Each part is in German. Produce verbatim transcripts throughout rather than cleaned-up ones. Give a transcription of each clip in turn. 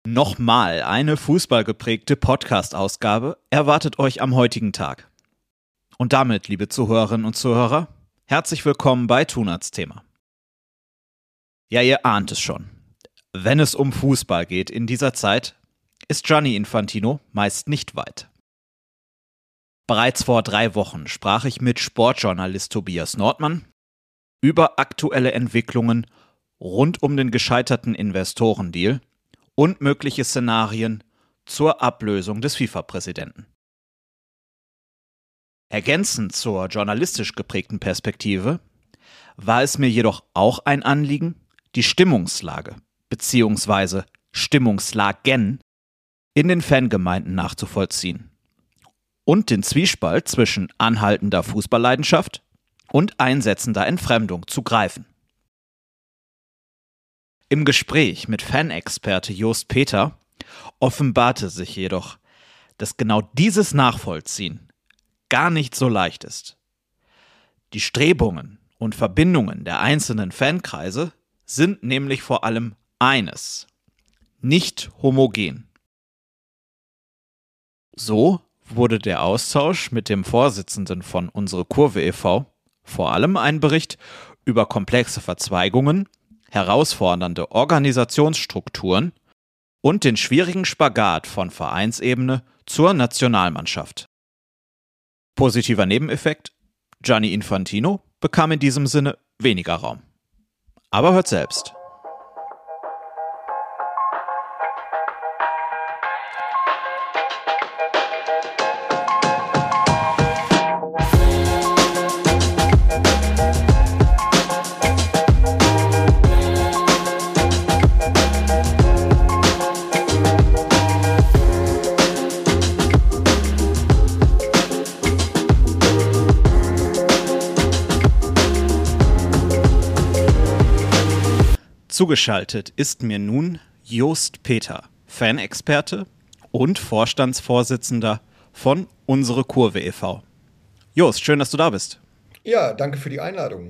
Nochmal eine fußballgeprägte Podcast-Ausgabe erwartet euch am heutigen Tag. Und damit, liebe Zuhörerinnen und Zuhörer, herzlich willkommen bei Tunats Thema. Ja, ihr ahnt es schon. Wenn es um Fußball geht in dieser Zeit, ist Gianni Infantino meist nicht weit. Bereits vor drei Wochen sprach ich mit Sportjournalist Tobias Nordmann über aktuelle Entwicklungen rund um den gescheiterten Investorendeal und mögliche Szenarien zur Ablösung des FIFA-Präsidenten. Ergänzend zur journalistisch geprägten Perspektive war es mir jedoch auch ein Anliegen, die Stimmungslage bzw. Stimmungslagen in den Fangemeinden nachzuvollziehen und den Zwiespalt zwischen anhaltender Fußballleidenschaft und einsetzender Entfremdung zu greifen. Im Gespräch mit Fanexperte Jost Peter offenbarte sich jedoch, dass genau dieses Nachvollziehen gar nicht so leicht ist. Die Strebungen und Verbindungen der einzelnen Fankreise sind nämlich vor allem eines: nicht homogen. So wurde der Austausch mit dem Vorsitzenden von Unsere Kurve e V vor allem ein Bericht über komplexe Verzweigungen, herausfordernde Organisationsstrukturen und den schwierigen Spagat von Vereinsebene zur Nationalmannschaft. Positiver Nebeneffekt: Gianni Infantino bekam in diesem Sinne weniger Raum. Aber hört selbst. Zugeschaltet ist mir nun Jost Peter, Fanexperte und Vorstandsvorsitzender von Unsere Kurve e V. Jost, schön, dass du da bist. Ja, danke für die Einladung.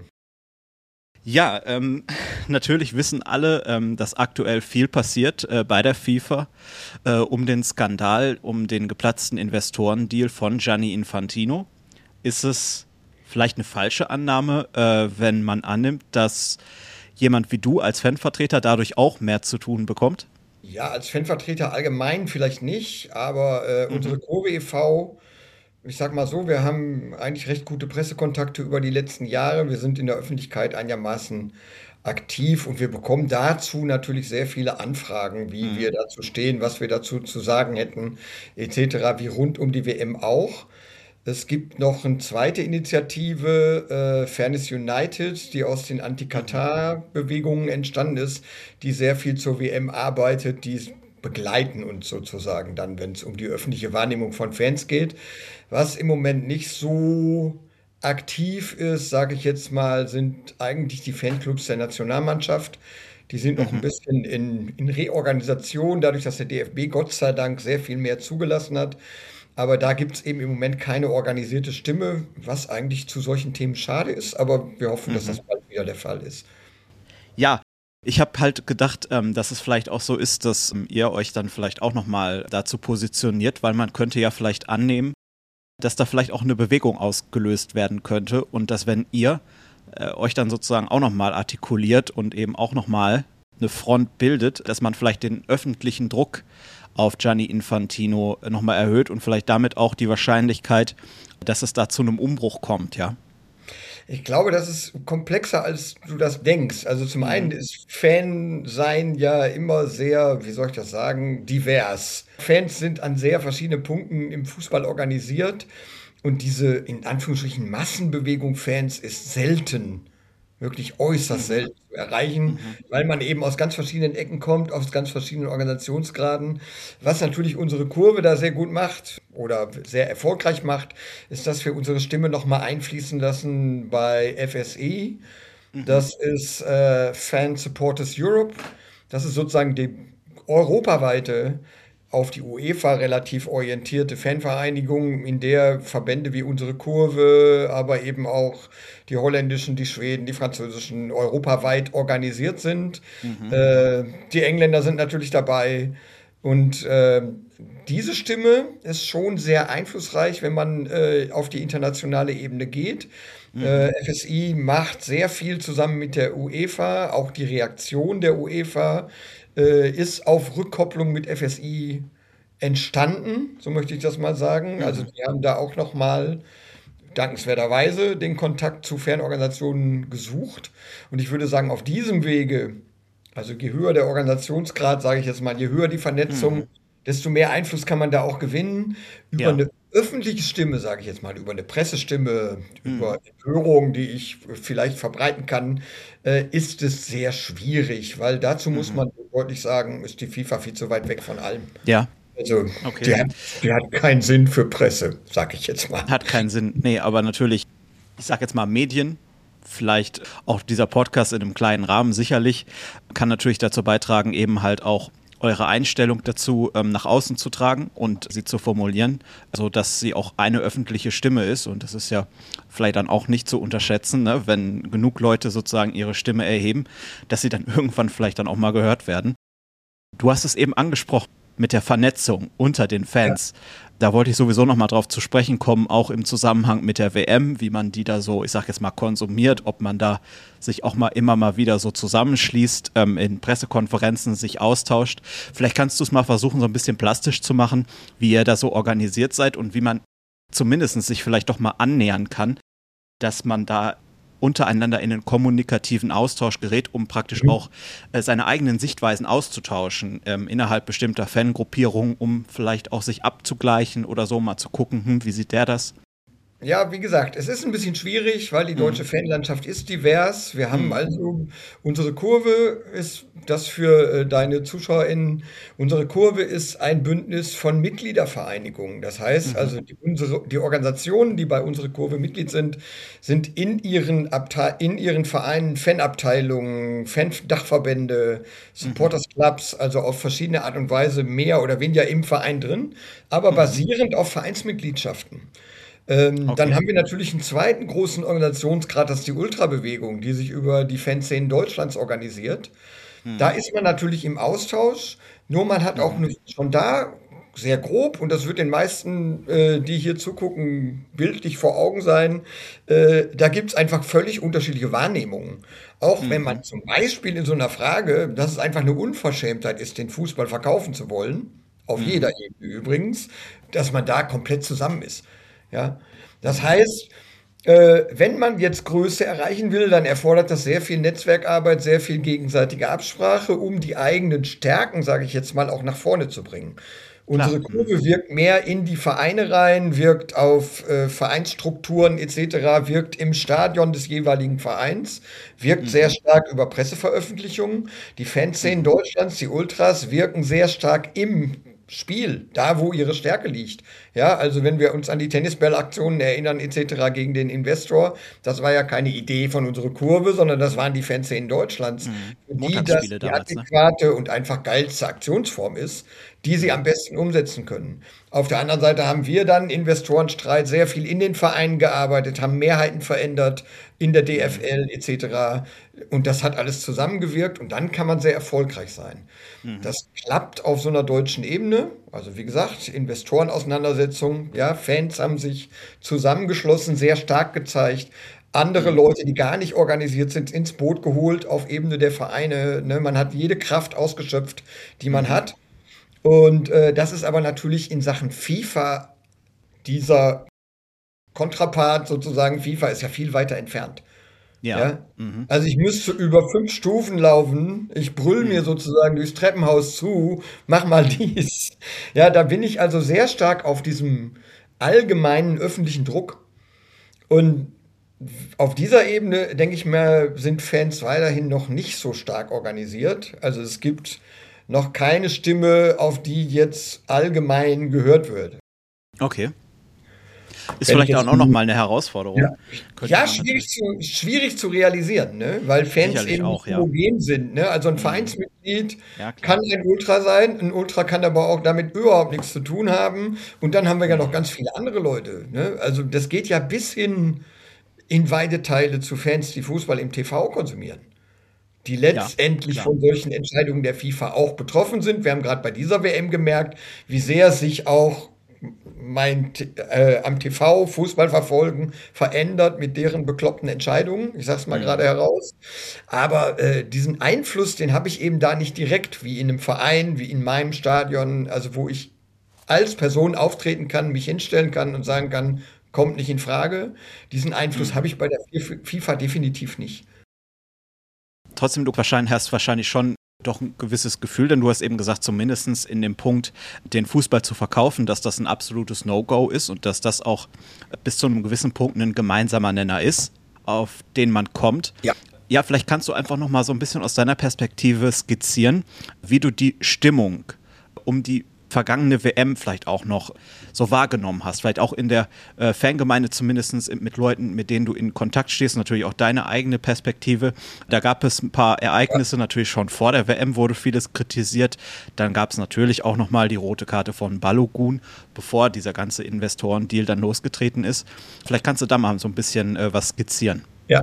Ja, ähm, natürlich wissen alle, ähm, dass aktuell viel passiert äh, bei der FIFA äh, um den Skandal, um den geplatzten Investorendeal von Gianni Infantino. Ist es vielleicht eine falsche Annahme, äh, wenn man annimmt, dass jemand wie du als Fanvertreter dadurch auch mehr zu tun bekommt? Ja, als Fanvertreter allgemein vielleicht nicht, aber äh, mhm. unsere Kurve e V, ich sag mal so, wir haben eigentlich recht gute Pressekontakte über die letzten Jahre. Wir sind in der Öffentlichkeit einigermaßen aktiv und wir bekommen dazu natürlich sehr viele Anfragen, wie mhm. wir dazu stehen, was wir dazu zu sagen hätten, et cetera, wie rund um die W M auch. Es gibt noch eine zweite Initiative, äh, Fairness United, die aus den Anti-Katar-Bewegungen entstanden ist, die sehr viel zur W M arbeitet, die begleiten uns sozusagen dann, wenn es um die öffentliche Wahrnehmung von Fans geht. Was im Moment nicht so aktiv ist, sage ich jetzt mal, sind eigentlich die Fanclubs der Nationalmannschaft. Die sind noch mhm. ein bisschen in, in Reorganisation, dadurch, dass der D F B Gott sei Dank sehr viel mehr zugelassen hat. Aber da gibt es eben im Moment keine organisierte Stimme, was eigentlich zu solchen Themen schade ist. Aber wir hoffen, mhm. dass das bald wieder der Fall ist. Ja, ich habe halt gedacht, ähm, dass es vielleicht auch so ist, dass ähm, ihr euch dann vielleicht auch nochmal dazu positioniert, weil man könnte ja vielleicht annehmen, dass da vielleicht auch eine Bewegung ausgelöst werden könnte und dass, wenn ihr äh, euch dann sozusagen auch nochmal artikuliert und eben auch nochmal eine Front bildet, dass man vielleicht den öffentlichen Druck auf Gianni Infantino nochmal erhöht und vielleicht damit auch die Wahrscheinlichkeit, dass es da zu einem Umbruch kommt, ja? Ich glaube, das ist komplexer, als du das denkst. Also zum einen ist Fan-Sein ja immer sehr, wie soll ich das sagen, divers. Fans sind an sehr verschiedenen Punkten im Fußball organisiert und diese, in Anführungsstrichen, Massenbewegung Fans ist selten, wirklich äußerst mhm. selten zu erreichen, mhm. weil man eben aus ganz verschiedenen Ecken kommt, aus ganz verschiedenen Organisationsgraden. Was natürlich unsere Kurve da sehr gut macht oder sehr erfolgreich macht, ist, dass wir unsere Stimme nochmal einfließen lassen bei F S E. Mhm. Das ist äh, Fan Supporters Europe. Das ist sozusagen die europaweite, auf die UEFA relativ orientierte Fanvereinigung, in der Verbände wie unsere Kurve, aber eben auch die holländischen, die Schweden, die französischen europaweit organisiert sind. Mhm. Äh, die Engländer sind natürlich dabei. Und äh, diese Stimme ist schon sehr einflussreich, wenn man äh, auf die internationale Ebene geht. Äh, F S I macht sehr viel zusammen mit der UEFA. Auch die Reaktion der UEFA äh, ist auf Rückkopplung mit F S I entstanden, so möchte ich das mal sagen. Also Mhm. die haben da auch noch mal dankenswerterweise den Kontakt zu Fernorganisationen gesucht. Und ich würde sagen, auf diesem Wege, also je höher der Organisationsgrad, sage ich jetzt mal, je höher die Vernetzung, Mhm. desto mehr Einfluss kann man da auch gewinnen. Über Ja. eine öffentliche Stimme, sage ich jetzt mal, über eine Pressestimme, Mhm. über Empörung, die ich vielleicht verbreiten kann, äh, ist es sehr schwierig, weil dazu muss Mhm. man deutlich sagen, ist die FIFA viel zu weit weg von allem. Ja, Also okay. die hat, die hat keinen Sinn für Presse, sage ich jetzt mal. Hat keinen Sinn. Nee, aber natürlich, ich sag jetzt mal Medien, vielleicht auch dieser Podcast in einem kleinen Rahmen sicherlich, kann natürlich dazu beitragen, eben halt auch eure Einstellung dazu ähm, nach außen zu tragen und sie zu formulieren, sodass sie auch eine öffentliche Stimme ist. Und das ist ja vielleicht dann auch nicht zu unterschätzen, ne, wenn genug Leute sozusagen ihre Stimme erheben, dass sie dann irgendwann vielleicht dann auch mal gehört werden. Du hast es eben angesprochen mit der Vernetzung unter den Ja. Fans. Da wollte ich sowieso noch mal drauf zu sprechen kommen, auch im Zusammenhang mit der W M, wie man die da so, ich sag jetzt mal, konsumiert, ob man da sich auch mal immer mal wieder so zusammenschließt, ähm, in Pressekonferenzen sich austauscht. Vielleicht kannst du es mal versuchen, so ein bisschen plastisch zu machen, wie ihr da so organisiert seid und wie man zumindest sich vielleicht doch mal annähern kann, dass man da untereinander in den kommunikativen Austausch gerät, um praktisch Mhm. auch äh, seine eigenen Sichtweisen auszutauschen ähm, innerhalb bestimmter Fangruppierungen, um vielleicht auch sich abzugleichen oder so mal zu gucken, hm, wie sieht der das? Ja, wie gesagt, es ist ein bisschen schwierig, weil die Mhm. deutsche Fanlandschaft ist divers. Wir haben Mhm. also unsere Kurve ist das für äh, deine ZuschauerInnen, unsere Kurve ist ein Bündnis von Mitgliedervereinigungen. Das heißt Mhm. also, die, unsere, die Organisationen, die bei unserer Kurve Mitglied sind, sind in ihren, Abte in ihren Vereinen Fanabteilungen, Fan-Dachverbände, Mhm. Supporters Clubs, also auf verschiedene Art und Weise mehr oder weniger im Verein drin, aber Mhm. basierend auf Vereinsmitgliedschaften. Ähm, dann Okay. haben wir natürlich einen zweiten großen Organisationsgrad, das ist die Ultrabewegung, die sich über die Fanszenen Deutschlands organisiert. Da Mhm. ist man natürlich im Austausch, nur man hat auch Mhm. 'ne schon da sehr grob, und das wird den meisten, äh, die hier zugucken, bildlich vor Augen sein, äh, da gibt's einfach völlig unterschiedliche Wahrnehmungen. Auch wenn Mhm. man zum Beispiel in so einer Frage, dass es einfach eine Unverschämtheit ist, den Fußball verkaufen zu wollen, auf jeder Mhm. Ebene übrigens, dass man da komplett zusammen ist. Ja, das Mhm. heißt, äh, wenn man jetzt Größe erreichen will, dann erfordert das sehr viel Netzwerkarbeit, sehr viel gegenseitige Absprache, um die eigenen Stärken, sage ich jetzt mal, auch nach vorne zu bringen. Klar. Unsere Mhm. Kurve wirkt mehr in die Vereine rein, wirkt auf äh, Vereinsstrukturen et cetera, wirkt im Stadion des jeweiligen Vereins, wirkt sehr Mhm. stark über Presseveröffentlichungen. Die Fanszenen Mhm. Deutschlands, die Ultras, wirken sehr stark im Spiel, da wo ihre Stärke liegt. Ja, also wenn wir uns an die Tennisballaktionen erinnern et cetera gegen den Investor, das war ja keine Idee von unserer Kurve, sondern das waren die Fanszenen Deutschlands, Mhm. für die das Montagsspiele die damals, ne? adäquate und einfach geilste Aktionsform ist, die sie am Mhm. besten umsetzen können. Auf der anderen Seite haben wir dann Investorenstreit sehr viel in den Vereinen gearbeitet, haben Mehrheiten verändert in der Mhm. D F L et cetera. Und das hat alles zusammengewirkt, und dann kann man sehr erfolgreich sein. Mhm. Das klappt auf so einer deutschen Ebene. Also wie gesagt, Investorenauseinandersetzung, ja, Fans haben sich zusammengeschlossen, sehr stark gezeigt. Andere Mhm. Leute, die gar nicht organisiert sind, ins Boot geholt auf Ebene der Vereine. Ne? Man hat jede Kraft ausgeschöpft, die man Mhm. hat. Und äh, das ist aber natürlich in Sachen FIFA, dieser Kontrapart sozusagen, FIFA ist ja viel weiter entfernt. Ja. Ja? Mhm. Also ich müsste über fünf Stufen laufen. Ich brülle mir Mhm. sozusagen durchs Treppenhaus zu, mach mal dies. Ja, da bin ich also sehr stark auf diesem allgemeinen öffentlichen Druck. Und auf dieser Ebene, denke ich mir, sind Fans weiterhin noch nicht so stark organisiert. Also es gibt noch keine Stimme, auf die jetzt allgemein gehört wird. Okay. Ist Wenn ich vielleicht auch jetzt noch die mal eine Ja. Herausforderung. Könnte Ja, man schwierig natürlich zu schwierig zu realisieren, ne? Weil Fans sicherlich eben nicht auch, ja. homogen sind, ne? Also 'n Mhm. Vereinsmitglied Ja, kann klar. ein Ultra sein, 'n Ultra kann aber auch damit überhaupt nix zu tun haben. Und dann haben wir ja noch Mhm. ganz viele andere Leute, ne? Also, das geht ja bis hin in weite Teile zu Fans, die Fußball im T V konsumieren. die Ja, letztendlich klar. von solchen Entscheidungen der FIFA auch betroffen sind. Wir haben gerade bei dieser W M gemerkt, wie sehr sich auch mein äh, am T V Fußball verfolgen verändert mit deren bekloppten Entscheidungen. Ich sage es mal gerade Mhm. heraus. Aber äh, diesen Einfluss, den habe ich eben da nicht direkt, wie in einem Verein, wie in meinem Stadion, also wo ich als Person auftreten kann, mich hinstellen kann und sagen kann, kommt nicht in Frage. Diesen Einfluss habe Mhm. ich bei der FIFA definitiv nicht. Trotzdem, du wahrscheinlich hast wahrscheinlich schon doch ein gewisses Gefühl, denn du hast eben gesagt, zumindest in dem Punkt, den Fußball zu verkaufen, dass das ein absolutes No-Go ist und dass das auch bis zu einem gewissen Punkt ein gemeinsamer Nenner ist, auf den man kommt. Ja. Ja, vielleicht kannst du einfach noch mal so ein bisschen aus deiner Perspektive skizzieren, wie du die Stimmung um die vergangene W M vielleicht auch noch so wahrgenommen hast. Vielleicht auch in der äh, Fangemeinde zumindest mit Leuten, mit denen du in Kontakt stehst. Natürlich auch deine eigene Perspektive. Da gab es ein paar Ereignisse, natürlich schon vor der W M wurde vieles kritisiert. Dann gab es natürlich auch noch mal die rote Karte von Balogun, bevor dieser ganze Investorendeal dann losgetreten ist. Vielleicht kannst du da mal so ein bisschen äh, was skizzieren. Ja.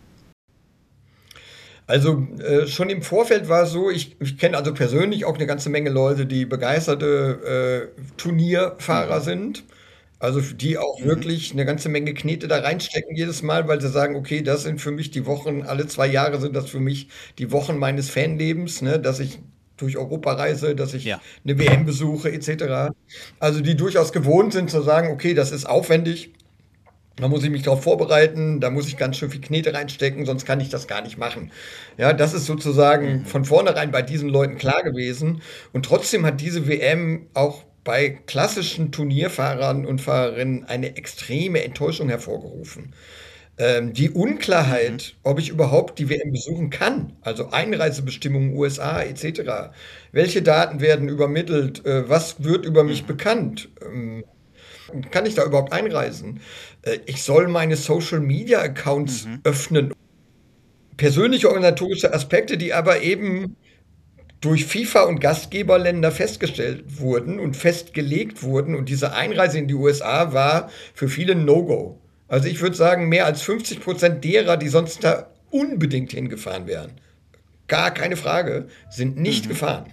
Also äh, schon im Vorfeld war es so, ich, ich kenne also persönlich auch eine ganze Menge Leute, die begeisterte äh, Turnierfahrer Mhm. sind. Also die auch Mhm. wirklich eine ganze Menge Knete da reinstecken jedes Mal, weil sie sagen, okay, das sind für mich die Wochen, alle zwei Jahre sind das für mich die Wochen meines Fanlebens, ne, dass ich durch Europa reise, dass ich Ja. eine W M besuche, et cetera. Also die durchaus gewohnt sind zu sagen, okay, das ist aufwendig, da muss ich mich darauf vorbereiten, da muss ich ganz schön viel Knete reinstecken, sonst kann ich das gar nicht machen. Ja, das ist sozusagen Mhm. von vornherein bei diesen Leuten klar gewesen. Und trotzdem hat diese W M auch bei klassischen Turnierfahrern und Fahrerinnen eine extreme Enttäuschung hervorgerufen. Ähm, die Mhm. Unklarheit, ob ich überhaupt die W M besuchen kann, also Einreisebestimmungen U S A et cetera. Welche Daten werden übermittelt? Äh, was wird über mich Mhm. bekannt? Ähm, kann ich da überhaupt einreisen? Äh, ich soll meine Social Media Accounts Mhm. öffnen. Persönliche organisatorische Aspekte, die aber eben durch FIFA und Gastgeberländer festgestellt wurden und festgelegt wurden. Und diese Einreise in die U S A war für viele ein No-Go. Also ich würde sagen, mehr als fünfzig Prozent derer, die sonst da unbedingt hingefahren wären, gar keine Frage, sind nicht Mhm. gefahren.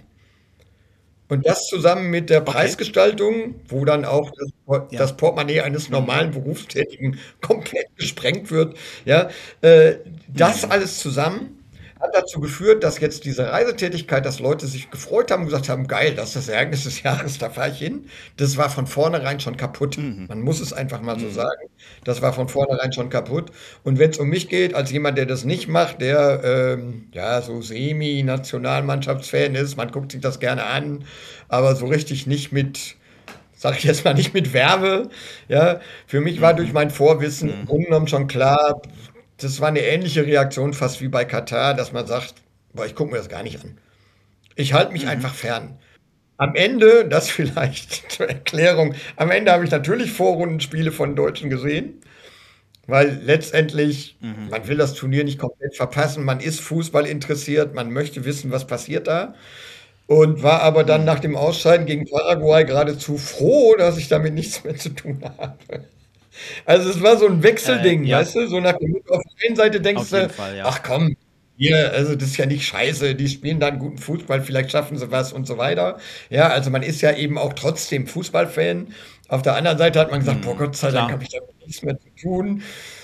Und das zusammen mit der Okay. Preisgestaltung, wo dann auch das, Por- Ja. das Portemonnaie eines Mhm. normalen Berufstätigen komplett gesprengt wird, ja, äh, das Mhm. alles zusammen hat dazu geführt, dass jetzt diese Reisetätigkeit, dass Leute sich gefreut haben und gesagt haben, geil, das ist das Ereignis des Jahres, da fahre ich hin. Das war von vornherein schon kaputt. Mhm. Man muss es einfach mal so Mhm. sagen. Das war von vornherein schon kaputt. Und wenn es um mich geht, als jemand, der das nicht macht, der ähm, ja so Semi-Nationalmannschaftsfan ist, man guckt sich das gerne an, aber so richtig nicht mit, sag ich jetzt mal, nicht mit Werbe. Ja, für mich war durch Mhm. mein Vorwissen im Mhm. Grunde genommen schon klar, das war eine ähnliche Reaktion fast wie bei Katar, dass man sagt, boah, ich gucke mir das gar nicht an. Ich halte mich Mhm. einfach fern. Am Ende, das vielleicht zur Erklärung, am Ende habe ich natürlich Vorrundenspiele von Deutschen gesehen, weil letztendlich, Mhm. man will das Turnier nicht komplett verpassen, man ist Fußball interessiert, man möchte wissen, was passiert da. Und war aber dann nach Mhm. dem Ausscheiden gegen Paraguay geradezu froh, dass ich damit nichts mehr zu tun habe. Also es war so ein Äh, Wechselding, ja, weißt du? So nach dem Motto, auf der einen Seite denkst auf jeden du, Fall, ja. ach komm, hier, also das ist ja nicht scheiße, die spielen da einen guten Fußball, vielleicht schaffen sie was und so weiter. Ja, also man ist ja eben auch trotzdem Fußballfan. Auf der anderen Seite hat man gesagt, boah, Mhm. Gott sei Dank Klar. habe ich damit nichts mehr zu tun.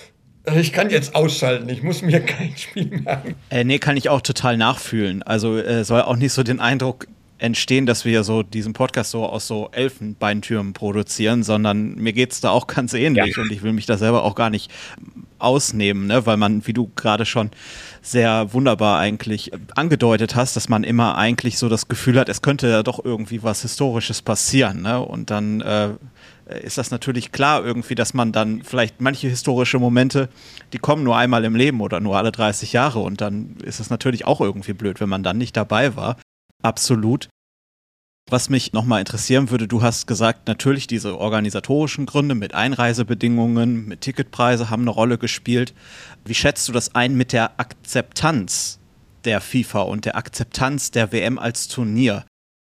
Ich kann jetzt ausschalten, ich muss mir kein Spiel mehr an. Äh, nee, kann ich auch total nachfühlen. Also äh, soll auch nicht so den Eindruck entstehen, dass wir so diesen Podcast so aus so Elfenbeintürmen produzieren, sondern mir geht's da auch ganz Ja. ähnlich und ich will mich da selber auch gar nicht ausnehmen, ne? Weil man, wie du gerade schon sehr wunderbar eigentlich angedeutet hast, dass man immer eigentlich so das Gefühl hat, es könnte ja doch irgendwie was Historisches passieren, ne? Und dann äh, ist das natürlich klar irgendwie, dass man dann vielleicht manche historische Momente, die kommen nur einmal im Leben oder nur alle dreißig Jahre und dann ist es natürlich auch irgendwie blöd, wenn man dann nicht dabei war. Absolut. Was mich nochmal interessieren würde, du hast gesagt, natürlich diese organisatorischen Gründe mit Einreisebedingungen, mit Ticketpreise haben eine Rolle gespielt. Wie schätzt du das ein mit der Akzeptanz der FIFA und der Akzeptanz der W M als Turnier?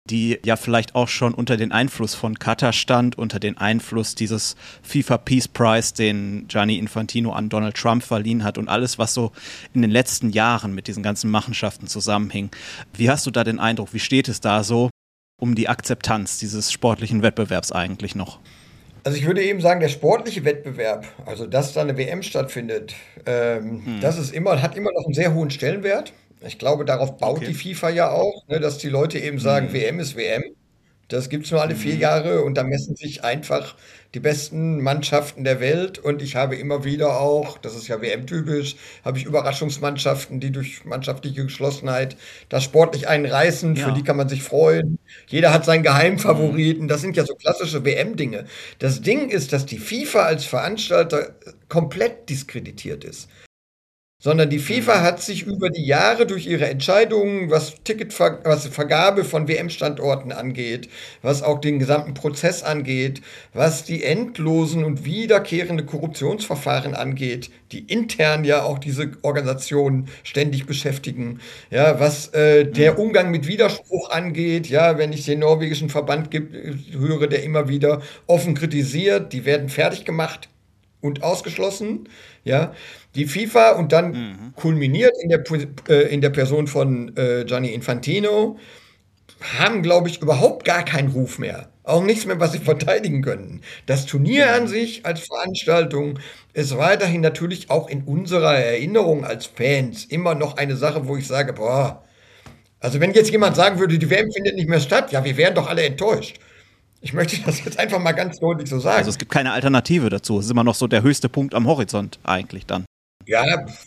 die ja vielleicht auch schon unter den Einfluss von Katar stand, unter den Einfluss dieses FIFA Peace Prize, den Gianni Infantino an Donald Trump verliehen hat und alles, was so in den letzten Jahren mit diesen ganzen Machenschaften zusammenhing. Wie hast du da den Eindruck, wie steht es da so um die Akzeptanz dieses sportlichen Wettbewerbs eigentlich noch? Also ich würde eben sagen, der sportliche Wettbewerb, also dass da eine W M stattfindet, ähm, Hm. das ist immer, hat immer noch einen sehr hohen Stellenwert. Ich glaube, darauf baut Okay. die FIFA ja auch, ne, dass die Leute eben sagen, Hm. W M ist W M. Das gibt es nur alle vier Mhm. Jahre und da messen sich einfach die besten Mannschaften der Welt. Und ich habe immer wieder auch, das ist ja W M-typisch, habe ich Überraschungsmannschaften, die durch mannschaftliche Geschlossenheit das sportlich einen reißen, für die Ja. kann man sich freuen. Jeder hat seinen Mhm. Geheimfavoriten. Das sind ja so klassische W M-Dinge. Das Ding ist, dass die FIFA als Veranstalter komplett diskreditiert ist. Sondern die FIFA Mhm. hat sich über die Jahre durch ihre Entscheidungen, was Ticketver was Vergabe von W M-Standorten angeht, was auch den gesamten Prozess angeht, was die endlosen und wiederkehrende Korruptionsverfahren angeht, die intern ja auch diese Organisationen ständig beschäftigen, ja, was äh, der Mhm. Umgang mit Widerspruch angeht, ja, wenn ich den norwegischen Verband gibt, höre, der immer wieder offen kritisiert, die werden fertig gemacht und ausgeschlossen, ja. Die FIFA und dann Mhm. kulminiert in der, äh, in der Person von äh, Gianni Infantino, haben, glaube ich, überhaupt gar keinen Ruf mehr. Auch nichts mehr, was sie verteidigen könnten. Das Turnier an Mhm. sich als Veranstaltung ist weiterhin natürlich auch in unserer Erinnerung als Fans immer noch eine Sache, wo ich sage, boah, also wenn jetzt jemand sagen würde, die W M findet nicht mehr statt, ja, wir wären doch alle enttäuscht. Ich möchte das jetzt einfach mal ganz deutlich so Also sagen. es gibt keine Alternative dazu. Es ist immer noch so der höchste Punkt am Horizont eigentlich dann. Ja,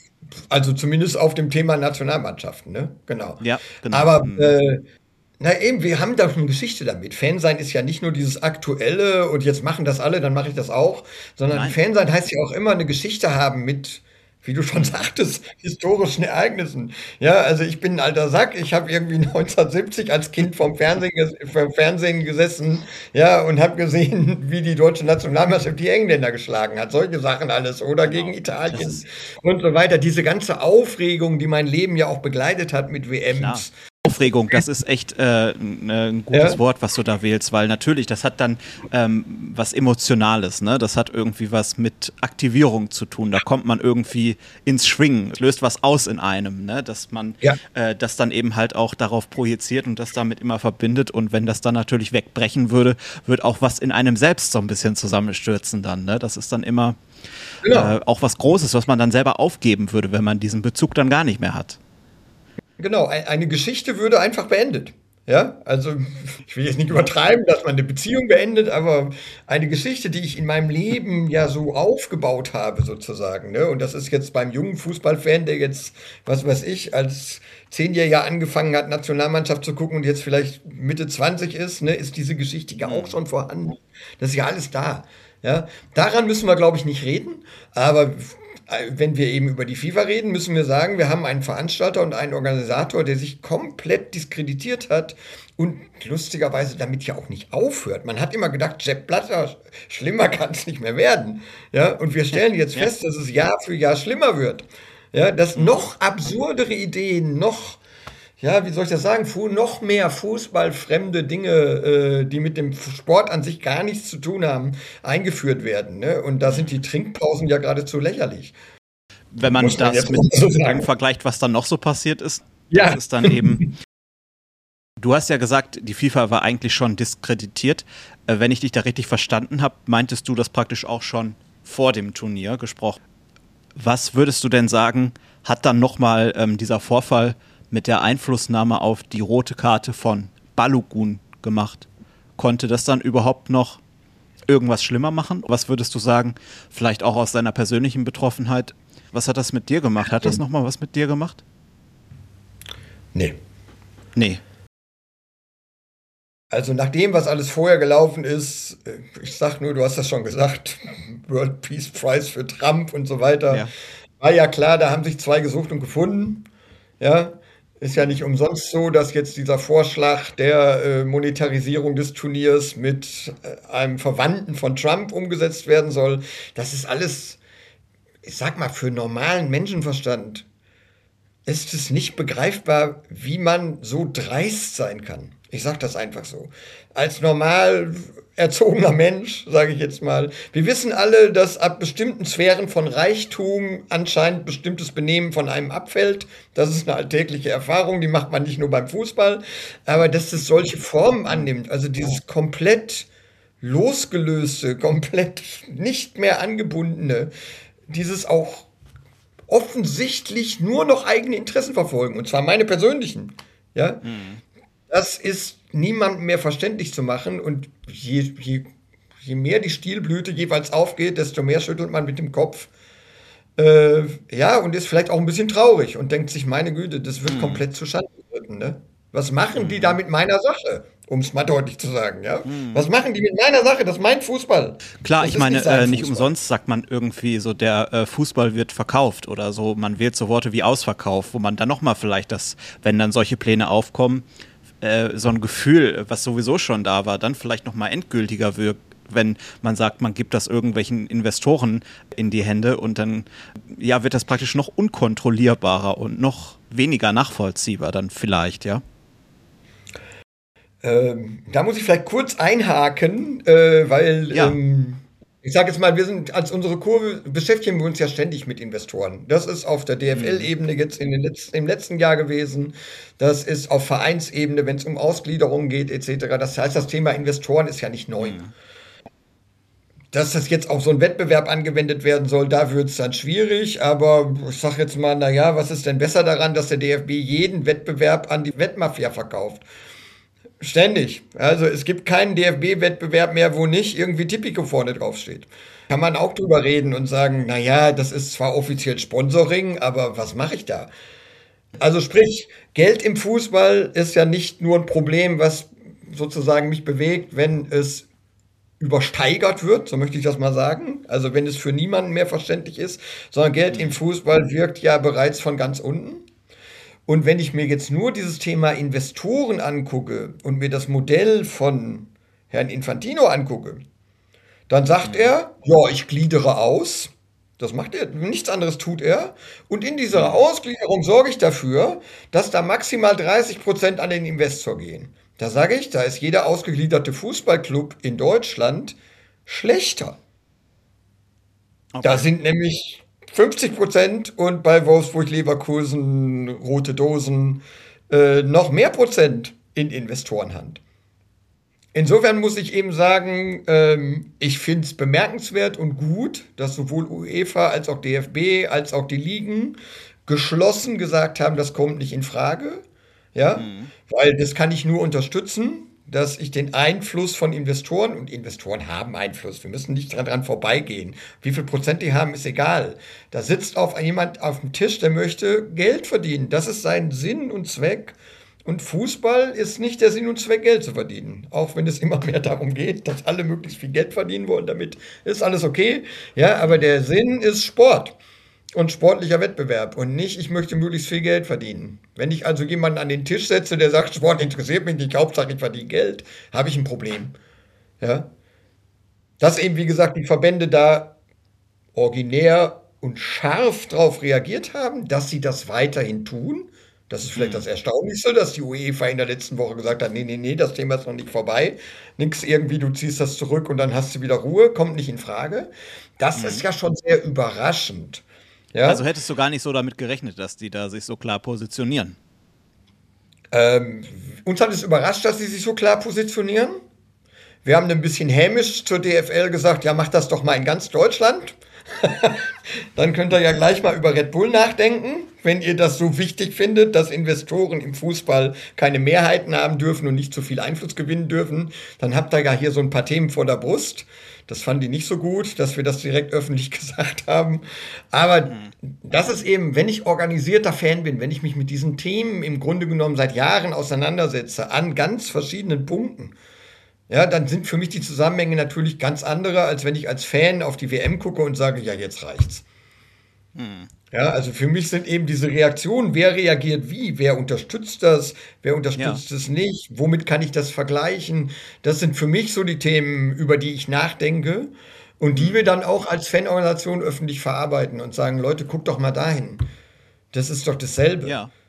also zumindest auf dem Thema Nationalmannschaften, ne? Genau. Ja, genau. Aber Mhm. äh, na eben, wir haben da schon eine Geschichte damit. Fan sein ist ja nicht nur dieses Aktuelle und jetzt machen das alle, dann mache ich das auch, sondern Nein. Fan sein heißt ja auch immer eine Geschichte haben mit, wie du schon Mhm. sagtest, historischen Ereignissen. Ja, also ich bin ein alter Sack. Ich habe irgendwie neunzehnhundertsiebzig als Kind vom Fernsehen, ges- vom Fernsehen gesessen, ja, und habe gesehen, wie die deutsche Nationalmannschaft die Engländer geschlagen hat. Solche Sachen alles. Oder gegen Genau. Das Italien ist und so weiter. Diese ganze Aufregung, die mein Leben ja auch begleitet hat mit klar. W Ms. Aufregung, das ist echt äh, ein, ein gutes Ja, Wort, was du da wählst, weil natürlich, das hat dann ähm, was Emotionales, ne? Das hat irgendwie was mit Aktivierung zu tun. Da kommt man irgendwie ins Schwingen, es löst was aus in einem, ne? Dass man ja. äh, das dann eben halt auch darauf projiziert und das damit immer verbindet. Und wenn das dann natürlich wegbrechen würde, wird auch was in einem selbst so ein bisschen zusammenstürzen dann, ne? Das ist dann immer äh, Genau, auch was Großes, was man dann selber aufgeben würde, wenn man diesen Bezug dann gar nicht mehr hat. genau. Ein- Eine Geschichte würde einfach beendet. Ja, also ich will jetzt nicht übertreiben, dass man eine Beziehung beendet, aber eine Geschichte, die ich in meinem Leben ja so aufgebaut habe, sozusagen. Ne? Und das ist jetzt beim jungen Fußballfan, der jetzt, was weiß ich, als Zehnjähriger angefangen hat, Nationalmannschaft zu gucken und jetzt vielleicht Mitte zwanzig ist, ne, ist diese Geschichte ja auch Hm. schon vorhanden. Das ist ja alles da. Ja, daran müssen wir, glaube ich, nicht reden, aber wenn wir eben über die FIFA reden, müssen wir sagen, wir haben einen Veranstalter und einen Organisator, der sich komplett diskreditiert hat und lustigerweise damit ja auch nicht aufhört. Man hat immer gedacht, Sepp Blatter, schlimmer kann es nicht mehr werden. Ja, und wir stellen jetzt Ja. fest, dass es Jahr für Jahr schlimmer wird. Ja, dass Mhm. noch absurdere Ideen, noch, ja, wie soll ich das sagen, fu noch mehr fußballfremde Dinge, äh, die mit dem Sport an sich gar nichts zu tun haben, eingeführt werden. Ne? Und da sind die Trinkpausen ja geradezu lächerlich. Wenn man Muss man das jetzt mit mal so dem sagen. vergleicht, was dann noch so passiert ist, das Ja, ist dann eben. Du hast ja gesagt, die FIFA war eigentlich schon diskreditiert. Äh, wenn ich dich da richtig verstanden habe, meintest du das praktisch auch schon vor dem Turnier gesprochen. Was würdest du denn sagen, hat dann nochmal ähm, dieser Vorfall mit der Einflussnahme auf die rote Karte von Balogun gemacht? Konnte das dann überhaupt noch irgendwas schlimmer machen? Was würdest du sagen, vielleicht auch aus deiner persönlichen Betroffenheit, was hat das mit dir gemacht? Hat das nochmal was mit dir gemacht? nee. Nee. Also nach dem, was alles vorher gelaufen ist, äh, ich sag nur, du hast das schon gesagt, World Peace Prize für Trump und so weiter, Ja. war ja klar, da haben sich zwei gesucht und gefunden. Ja, ist ja nicht umsonst so, dass jetzt dieser Vorschlag der äh, Monetarisierung des Turniers mit äh, einem Verwandten von Trump umgesetzt werden soll. Das ist alles, ich sag mal, für normalen Menschenverstand ist es nicht begreifbar, wie man so dreist sein kann. Ich sage das einfach so. Als normal erzogener Mensch, sage ich jetzt mal, wir wissen alle, dass ab bestimmten Sphären von Reichtum anscheinend bestimmtes Benehmen von einem abfällt. Das ist eine alltägliche Erfahrung, die macht man nicht nur beim Fußball, aber dass es solche Formen annimmt, also dieses komplett losgelöste, komplett nicht mehr angebundene, dieses auch offensichtlich nur noch eigene Interessen verfolgen, und zwar meine persönlichen, ja, Mhm. das ist niemandem mehr verständlich zu machen, und je, je, je mehr die Stilblüte jeweils aufgeht, desto mehr schüttelt man mit dem Kopf. Äh, ja, und ist vielleicht auch ein bisschen traurig und denkt sich, meine Güte, das wird Mhm. komplett zu Schande geritten, ne? Was machen die da Mhm. mit meiner Sache? Um es mal deutlich zu sagen, ja? Was Mhm. machen die mit meiner Sache? Das ist mein Fußball. Klar, Das ich ist nicht meine, sein äh, nicht Fußball. umsonst sagt man irgendwie so, der äh, Fußball wird verkauft oder so. Man wählt so Worte wie Ausverkauf, wo man dann nochmal vielleicht das, wenn dann solche Pläne aufkommen, äh, so ein Gefühl, was sowieso schon da war, dann vielleicht nochmal endgültiger wirkt, wenn man sagt, man gibt das irgendwelchen Investoren in die Hände und dann ja, wird das praktisch noch unkontrollierbarer und noch weniger nachvollziehbar dann vielleicht, ja. Ähm, da muss ich vielleicht kurz einhaken, äh, weil Ja. ähm, ich sage jetzt mal, wir sind als unsere Kurve beschäftigen wir uns ja ständig mit Investoren. Das ist auf der Mhm. D F L-Ebene jetzt in den Letz-, im letzten Jahr gewesen. Das ist auf Vereinsebene, wenn es um Ausgliederung geht, et cetera. Das heißt, das Thema Investoren ist ja nicht neu. Mhm. Dass das jetzt auf so einen Wettbewerb angewendet werden soll, da wird es dann schwierig. Aber ich sage jetzt mal, naja, was ist denn besser daran, dass der D F B jeden Wettbewerb an die Wettmafia verkauft? Ständig. Also es gibt keinen D F B-Wettbewerb mehr, wo nicht irgendwie Tipico vorne draufsteht. Kann man auch drüber reden und sagen, naja, das ist zwar offiziell Sponsoring, aber was mache ich da? Also sprich, Geld im Fußball ist ja nicht nur ein Problem, was sozusagen mich bewegt, wenn es übersteigert wird, so möchte ich das mal sagen. Also wenn es für niemanden mehr verständlich ist, sondern Geld im Mhm. Fußball wirkt ja bereits von ganz unten. Und wenn ich mir jetzt nur dieses Thema Investoren angucke und mir das Modell von Herrn Infantino angucke, dann sagt Mhm. er, ja, ich gliedere aus. Das macht er, nichts anderes tut er. Und in dieser Mhm. Ausgliederung sorge ich dafür, dass da maximal dreißig Prozent an den Investor gehen. Da sage ich, da ist jeder ausgegliederte Fußballclub in Deutschland schlechter. Da Okay. sind nämlich fünfzig Prozent und bei Wolfsburg, Leverkusen, Rote Dosen äh, noch mehr Prozent in Investorenhand. Insofern muss ich eben sagen, ähm, ich finde es bemerkenswert und gut, dass sowohl UEFA als auch D F B als auch die Ligen geschlossen gesagt haben, das kommt nicht in Frage. Ja, Mhm. weil das kann ich nur unterstützen, dass ich den Einfluss von Investoren, und Investoren haben Einfluss, wir müssen nicht dran, dran vorbeigehen. Wie viel Prozent die haben, ist egal. Da sitzt auf jemand auf dem Tisch, der möchte Geld verdienen. Das ist sein Sinn und Zweck. Und Fußball ist nicht der Sinn und Zweck, Geld zu verdienen. Auch wenn es immer mehr darum geht, dass alle möglichst viel Geld verdienen wollen, damit ist alles okay. Ja, aber Mhm. der Sinn ist Sport und sportlicher Wettbewerb und nicht, ich möchte möglichst viel Geld verdienen. Wenn ich also jemanden an den Tisch setze, der sagt, Sport interessiert mich nicht, Hauptsache ich verdiene Geld, habe ich ein Problem. Ja? Dass eben, wie gesagt, die Verbände da originär und scharf darauf reagiert haben, dass sie das weiterhin tun. Das ist vielleicht das Mhm. Erstaunlichste, dass die UEFA in der letzten Woche gesagt hat, nee, nee, nee, das Thema ist noch nicht vorbei. Nix irgendwie, du ziehst das zurück und dann hast du wieder Ruhe, kommt nicht in Frage. Das ist Mhm. ja schon sehr überraschend. Also Ja, hättest du gar nicht so damit gerechnet, dass die da sich so klar positionieren. ähm, uns hat es überrascht, dass sie sich so klar positionieren. Wir haben ein bisschen hämisch zur D F L gesagt, ja, macht das doch mal in ganz Deutschland. Dann könnt ihr ja gleich mal über Red Bull nachdenken, wenn ihr das so wichtig findet, dass Investoren im Fußball keine Mehrheiten haben dürfen und nicht zu viel Einfluss gewinnen dürfen. Dann habt ihr ja hier so ein paar Themen vor der Brust. Das fanden die nicht so gut, dass wir das direkt öffentlich gesagt haben. Aber Mhm. das ist eben, wenn ich organisierter Fan bin, wenn ich mich mit diesen Themen im Grunde genommen seit Jahren auseinandersetze, an ganz verschiedenen Punkten, ja, dann sind für mich die Zusammenhänge natürlich ganz andere, als wenn ich als Fan auf die W M gucke und sage, ja, jetzt reicht's. Mhm. Ja, also für mich sind eben diese Reaktionen, wer reagiert wie, wer unterstützt das, wer Ja. unterstützt es nicht, womit kann ich das vergleichen? Das sind für mich so die Themen, über die ich nachdenke und die wir Mhm. dann auch als Fanorganisation öffentlich verarbeiten und sagen, Leute, guckt doch mal dahin. Das ist doch dasselbe. Ja.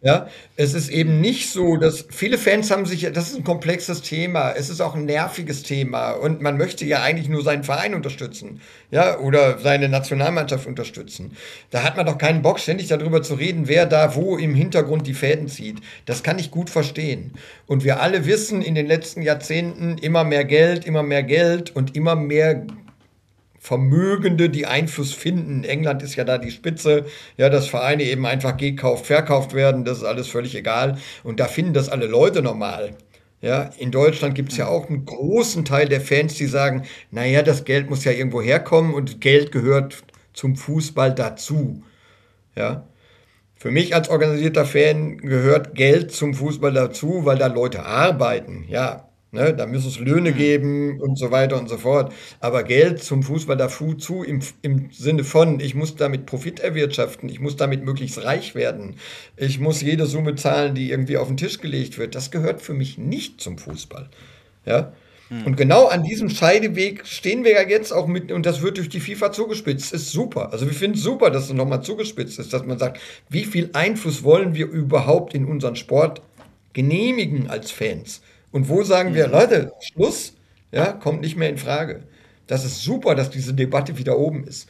Ja, es ist eben nicht so, dass viele Fans haben sich, ja- das ist ein komplexes Thema, es ist auch ein nerviges Thema und man möchte ja eigentlich nur seinen Verein unterstützen, ja, oder seine Nationalmannschaft unterstützen. Da hat man doch keinen Bock, ständig darüber zu reden, wer da wo im Hintergrund die Fäden zieht. Das kann ich gut verstehen. Und wir alle wissen in den letzten Jahrzehnten immer mehr Geld, immer mehr Geld und immer mehr Vermögende, die Einfluss finden. England ist ja da die Spitze, ja, dass Vereine eben einfach gekauft, verkauft werden, das ist alles völlig egal. Und da finden das alle Leute normal. Ja, in Deutschland gibt es ja auch einen großen Teil der Fans, die sagen, naja, das Geld muss ja irgendwo herkommen und Geld gehört zum Fußball dazu. Ja, für mich als organisierter Fan gehört Geld zum Fußball dazu, weil da Leute arbeiten. Ja, ne, da muss es Löhne geben und so weiter und so fort. Aber Geld zum Fußball dazu im, im Sinne von, ich muss damit Profit erwirtschaften, ich muss damit möglichst reich werden, ich muss jede Summe zahlen, die irgendwie auf den Tisch gelegt wird, das gehört für mich nicht zum Fußball. Ja? Und genau an diesem Scheideweg stehen wir ja jetzt auch mit, und das wird durch die FIFA zugespitzt. Ist super. Also wir finden es super, dass es nochmal zugespitzt ist, dass man sagt, wie viel Einfluss wollen wir überhaupt in unseren Sport genehmigen als Fans? Und wo sagen wir, Leute, Schluss, ja, kommt nicht mehr in Frage. Das ist super, dass diese Debatte wieder oben ist.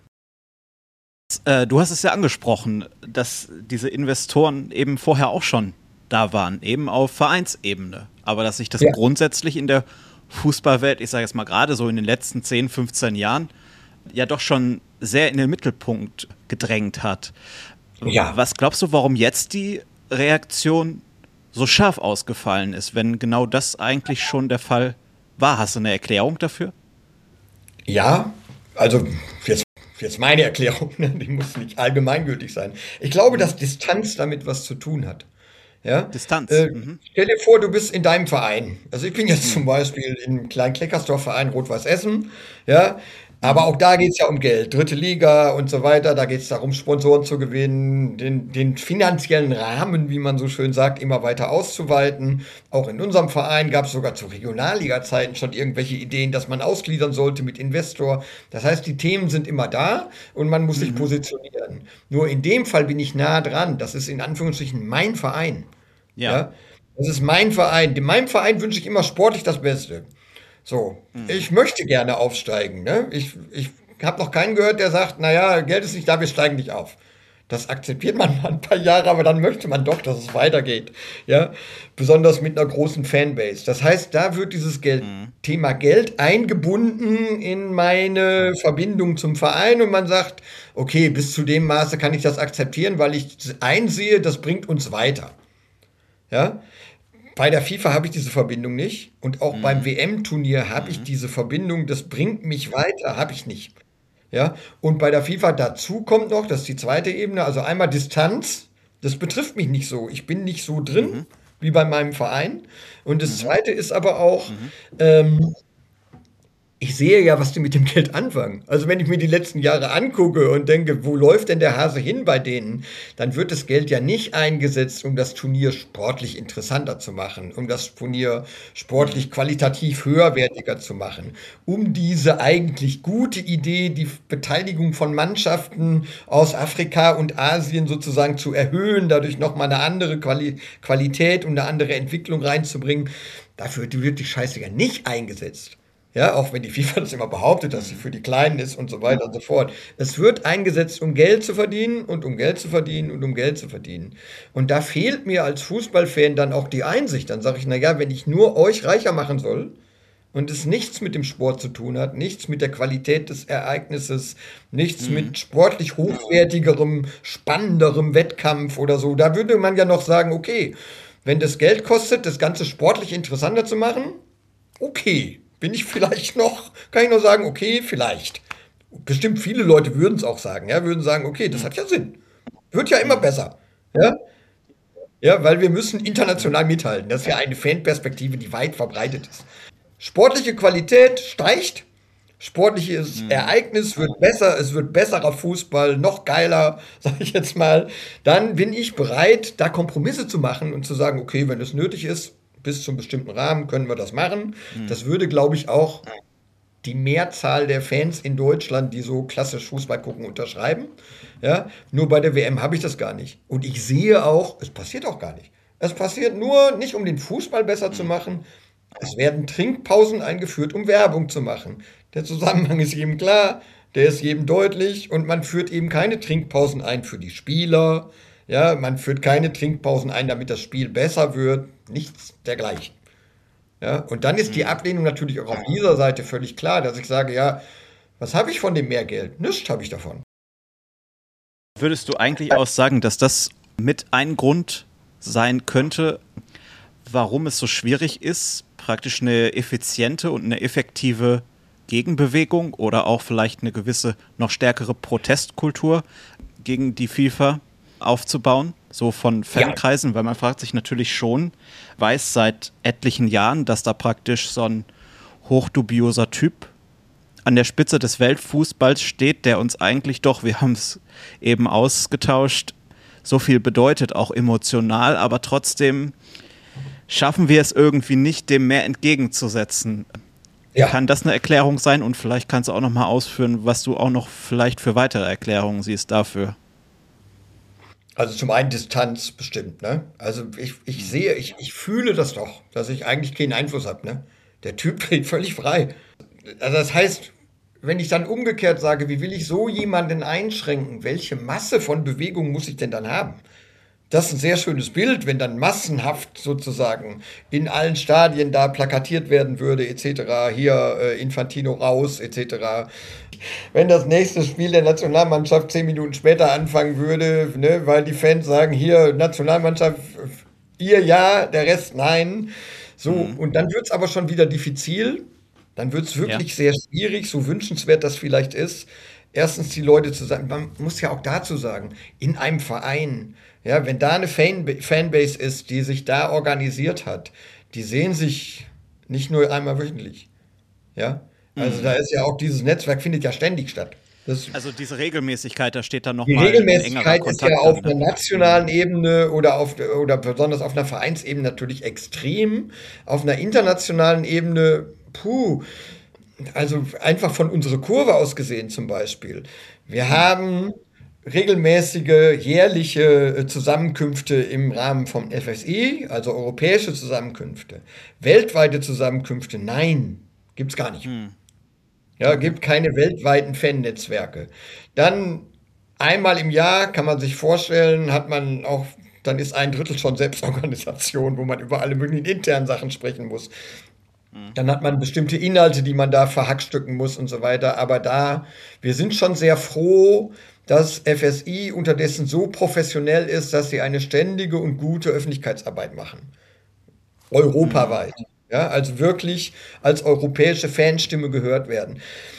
Äh, du hast es ja angesprochen, dass diese Investoren eben vorher auch schon da waren, eben auf Vereinsebene. Aber dass sich das Ja. grundsätzlich in der Fußballwelt, ich sage jetzt mal gerade so in den letzten zehn, fünfzehn Jahren, ja doch schon sehr in den Mittelpunkt gedrängt hat. Ja. Was glaubst du, warum jetzt die Reaktion so scharf ausgefallen ist, wenn genau das eigentlich schon der Fall war? Hast du eine Erklärung dafür? Ja, also jetzt, jetzt meine Erklärung, ne, die muss nicht allgemeingültig sein. Ich glaube, dass Distanz damit was zu tun hat. Ja? Distanz. Äh, Mhm. Stell dir vor, du bist in deinem Verein. Also ich bin jetzt zum Beispiel im kleinen Kleckersdorf-Verein Rot-Weiß Essen. Ja? Aber auch da geht es ja um Geld. Dritte Liga und so weiter. Da geht es darum, Sponsoren zu gewinnen, den, den finanziellen Rahmen, wie man so schön sagt, immer weiter auszuweiten. Auch in unserem Verein gab es sogar zu Regionalliga-Zeiten schon irgendwelche Ideen, dass man ausgliedern sollte mit Investor. Das heißt, die Themen sind immer da und man muss sich positionieren. Nur in dem Fall bin ich nah dran. Das ist in Anführungsstrichen mein Verein. Ja. Ja, das ist mein Verein. In meinem Verein wünsche ich immer sportlich das Beste. So, ich möchte gerne aufsteigen. Ne? Ich, ich habe noch keinen gehört, der sagt, naja, Geld ist nicht da, wir steigen nicht auf. Das akzeptiert man mal ein paar Jahre, aber dann möchte man doch, dass es weitergeht. Ja, besonders mit einer großen Fanbase. Das heißt, da wird dieses Geld, Thema Geld eingebunden in meine Verbindung zum Verein und man sagt, okay, bis zu dem Maße kann ich das akzeptieren, weil ich einsehe, das bringt uns weiter. Ja? Bei der FIFA habe ich diese Verbindung nicht und auch beim W M-Turnier habe ich diese Verbindung, das bringt mich weiter, habe ich nicht. Ja? Und bei der FIFA dazu kommt noch, das ist die zweite Ebene, also einmal Distanz, das betrifft mich nicht so. Ich bin nicht so drin wie bei meinem Verein. Und das zweite ist aber auch, ähm, ich sehe ja, was die mit dem Geld anfangen. Also wenn ich mir die letzten Jahre angucke und denke, wo läuft denn der Hase hin bei denen, dann wird das Geld ja nicht eingesetzt, um das Turnier sportlich interessanter zu machen, um das Turnier sportlich qualitativ höherwertiger zu machen, um diese eigentlich gute Idee, die Beteiligung von Mannschaften aus Afrika und Asien sozusagen zu erhöhen, dadurch nochmal eine andere Quali- Qualität und eine andere Entwicklung reinzubringen. Dafür wird die Scheiße ja nicht eingesetzt. Ja, auch wenn die FIFA das immer behauptet, dass sie für die Kleinen ist und so weiter und so fort. Es wird eingesetzt, um Geld zu verdienen und um Geld zu verdienen und um Geld zu verdienen. Und da fehlt mir als Fußballfan dann auch die Einsicht. Dann sage ich, naja, wenn ich nur euch reicher machen soll und es nichts mit dem Sport zu tun hat, nichts mit der Qualität des Ereignisses, nichts mit sportlich hochwertigerem, spannenderem Wettkampf oder so, da würde man ja noch sagen, okay, wenn das Geld kostet, das Ganze sportlich interessanter zu machen, okay. Bin ich vielleicht noch, kann ich nur sagen, okay, vielleicht. Bestimmt viele Leute würden es auch sagen, ja, würden sagen, okay, das hat ja Sinn. Wird ja immer besser. Ja? Ja, weil wir müssen international mithalten. Das ist ja eine Fanperspektive, die weit verbreitet ist. Sportliche Qualität steigt, sportliches Ereignis wird besser, es wird besserer Fußball, noch geiler, sage ich jetzt mal. Dann bin ich bereit, da Kompromisse zu machen und zu sagen, okay, wenn es nötig ist, bis zum bestimmten Rahmen können wir das machen. Das würde, glaube ich, auch die Mehrzahl der Fans in Deutschland, die so klassisch Fußball gucken, unterschreiben. Ja, nur bei der W M habe ich das gar nicht. Und ich sehe auch, es passiert auch gar nicht. Es passiert nur nicht, um den Fußball besser zu machen. Es werden Trinkpausen eingeführt, um Werbung zu machen. Der Zusammenhang ist jedem klar, der ist jedem deutlich und man führt eben keine Trinkpausen ein für die Spieler. Ja, man führt keine Trinkpausen ein, damit das Spiel besser wird. Nichts dergleichen. Ja, und dann ist die Ablehnung natürlich auch auf dieser Seite völlig klar, dass ich sage, ja, was habe ich von dem Mehrgeld? Nichts habe ich davon. Würdest du eigentlich auch sagen, dass das mit ein Grund sein könnte, warum es so schwierig ist, praktisch eine effiziente und eine effektive Gegenbewegung oder auch vielleicht eine gewisse, noch stärkere Protestkultur gegen die FIFA aufzubauen, so von Fankreisen, ja. Weil man fragt sich natürlich schon, weiß seit etlichen Jahren, dass da praktisch so ein hochdubioser Typ an der Spitze des Weltfußballs steht, der uns eigentlich doch, wir haben es eben ausgetauscht, so viel bedeutet, auch emotional, aber trotzdem schaffen wir es irgendwie nicht, dem mehr entgegenzusetzen. Ja. Kann das eine Erklärung sein? Und vielleicht kannst du auch noch mal ausführen, was du auch noch vielleicht für weitere Erklärungen siehst dafür. Also zum einen Distanz bestimmt, ne? Also ich, ich sehe, ich, ich fühle das doch, dass ich eigentlich keinen Einfluss habe, ne? Der Typ dreht völlig frei. Also das heißt, wenn ich dann umgekehrt sage, wie will ich so jemanden einschränken, welche Masse von Bewegung muss ich denn dann haben? Das ist ein sehr schönes Bild, wenn dann massenhaft sozusagen in allen Stadien da plakatiert werden würde, et cetera. Hier äh, Infantino raus, et cetera. Wenn das nächste Spiel der Nationalmannschaft zehn Minuten später anfangen würde, ne, weil die Fans sagen, hier Nationalmannschaft, ihr ja, der Rest nein. So, mhm. Und dann wird es aber schon wieder diffizil. Dann wird es wirklich ja. sehr schwierig, so wünschenswert das vielleicht ist. Erstens die Leute zu sagen, man muss ja auch dazu sagen, in einem Verein, ja, wenn da eine Fan- Fanbase ist, die sich da organisiert hat, die sehen sich nicht nur einmal wöchentlich. Ja, also mhm. da ist ja auch dieses Netzwerk, findet ja ständig statt. Das also diese Regelmäßigkeit, da steht dann die nochmal Regelmäßigkeit ist ja auf einer nationalen Ebene oder, auf, oder besonders auf einer Vereinsebene natürlich extrem. Auf einer internationalen Ebene, puh, also einfach von unserer Kurve aus gesehen zum Beispiel. Wir haben regelmäßige jährliche Zusammenkünfte im Rahmen vom F S I, also europäische Zusammenkünfte. Weltweite Zusammenkünfte, nein, gibt's gar nicht. Hm. Ja, gibt keine weltweiten Fan-Netzwerke. Dann einmal im Jahr kann man sich vorstellen, hat man auch, dann ist ein Drittel schon Selbstorganisation, wo man über alle möglichen internen Sachen sprechen muss. Dann hat man bestimmte Inhalte, die man da verhackstücken muss und so weiter. Aber da, wir sind schon sehr froh, dass F S I unterdessen so professionell ist, dass sie eine ständige und gute Öffentlichkeitsarbeit machen. Europaweit. Ja, also wirklich als europäische Fanstimme gehört werden.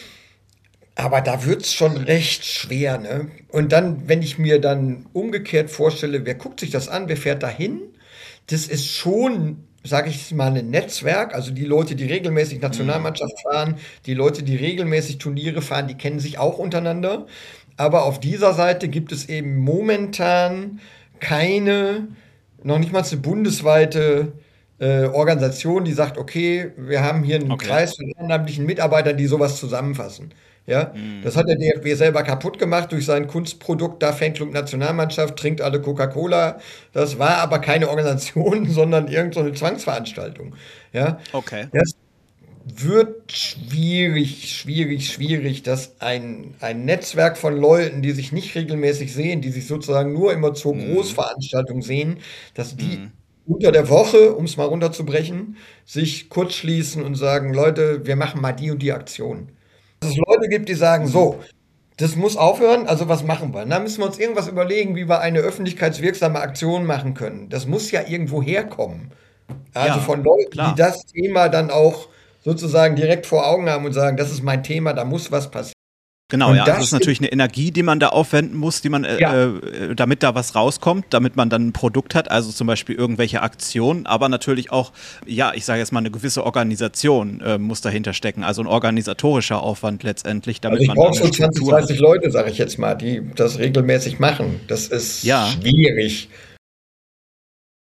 Aber da wird es schon recht schwer, ne? Und dann, wenn ich mir dann umgekehrt vorstelle, wer guckt sich das an, wer fährt dahin? Das ist schon, sage ich mal, ein Netzwerk. Also die Leute, die regelmäßig Nationalmannschaft fahren, die Leute, die regelmäßig Turniere fahren, die kennen sich auch untereinander. Aber auf dieser Seite gibt es eben momentan keine, noch nicht mal eine bundesweite äh, Organisation, die sagt, okay, wir haben hier einen okay. Kreis von ehrenamtlichen Mitarbeitern, die sowas zusammenfassen. Ja, mhm. Das hat der D F B selber kaputt gemacht durch sein Kunstprodukt, da Fanclub Nationalmannschaft, trinkt alle Coca-Cola. Das war aber keine Organisation, sondern irgendeine so Zwangsveranstaltung. Ja, okay. Das wird schwierig, schwierig, schwierig, dass ein, ein Netzwerk von Leuten, die sich nicht regelmäßig sehen, die sich sozusagen nur immer zur mhm. Großveranstaltung sehen, dass die mhm. unter der Woche, um es mal runterzubrechen, sich kurzschließen und sagen, Leute, wir machen mal die und die Aktion. Dass es Leute gibt, die sagen, so, das muss aufhören, also was machen wir? Da müssen wir uns irgendwas überlegen, wie wir eine öffentlichkeitswirksame Aktion machen können. Das muss ja irgendwo herkommen. Also ja, von Leuten, klar. die das Thema dann auch sozusagen direkt vor Augen haben und sagen, das ist mein Thema, da muss was passieren. Genau, und ja, das, das ist natürlich eine Energie, die man da aufwenden muss, die man, ja. äh, damit da was rauskommt, damit man dann ein Produkt hat, also zum Beispiel irgendwelche Aktionen, aber natürlich auch, ja, ich sage jetzt mal, eine gewisse Organisation äh, muss dahinter stecken, also ein organisatorischer Aufwand letztendlich, damit also ich man brauche so zwanzig, dreißig Leute, sage ich jetzt mal, die das regelmäßig machen. Das ist ja. schwierig.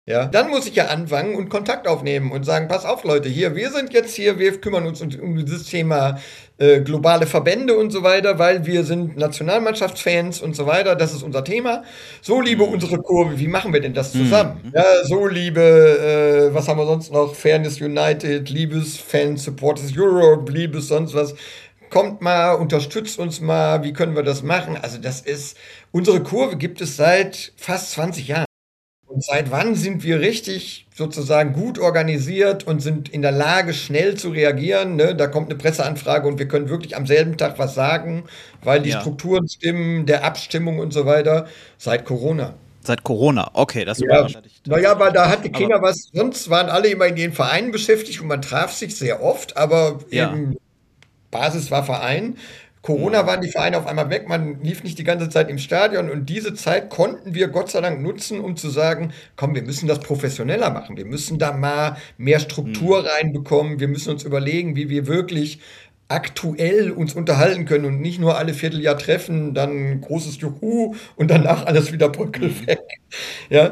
Ja, dann muss ich ja anfangen und Kontakt aufnehmen und sagen, pass auf Leute, hier, wir sind jetzt hier, wir kümmern uns um, um dieses Thema äh, globale Verbände und so weiter, weil wir sind Nationalmannschaftsfans und so weiter, das ist unser Thema. So, liebe unsere Kurve, wie machen wir denn das zusammen? Mhm. Ja, so, liebe, äh, was haben wir sonst noch? Fairness United, liebes Fans, Supporters Europe, liebes sonst was. Kommt mal, unterstützt uns mal, wie können wir das machen? Also das ist, unsere Kurve gibt es seit fast zwanzig Jahren. Und seit wann sind wir richtig sozusagen gut organisiert und sind in der Lage, schnell zu reagieren? Ne? Da kommt eine Presseanfrage und wir können wirklich am selben Tag was sagen, weil die Ja. Strukturen stimmen, der Abstimmung und so weiter. Seit Corona. Seit Corona. Okay, das Ja, überrascht mich naja, aber tatsächlich. da hatte Aber keiner was. Sonst waren alle immer in den Vereinen beschäftigt und man traf sich sehr oft, aber ja. eben Basis war Verein. Corona Mhm. waren die Vereine auf einmal weg, man lief nicht die ganze Zeit im Stadion und diese Zeit konnten wir Gott sei Dank nutzen, um zu sagen, komm, wir müssen das professioneller machen, wir müssen da mal mehr Mhm. Struktur reinbekommen, wir müssen uns überlegen, wie wir wirklich aktuell uns unterhalten können und nicht nur alle Vierteljahr treffen, dann großes Juhu und danach alles wieder Mhm. bröckelweg. Ja,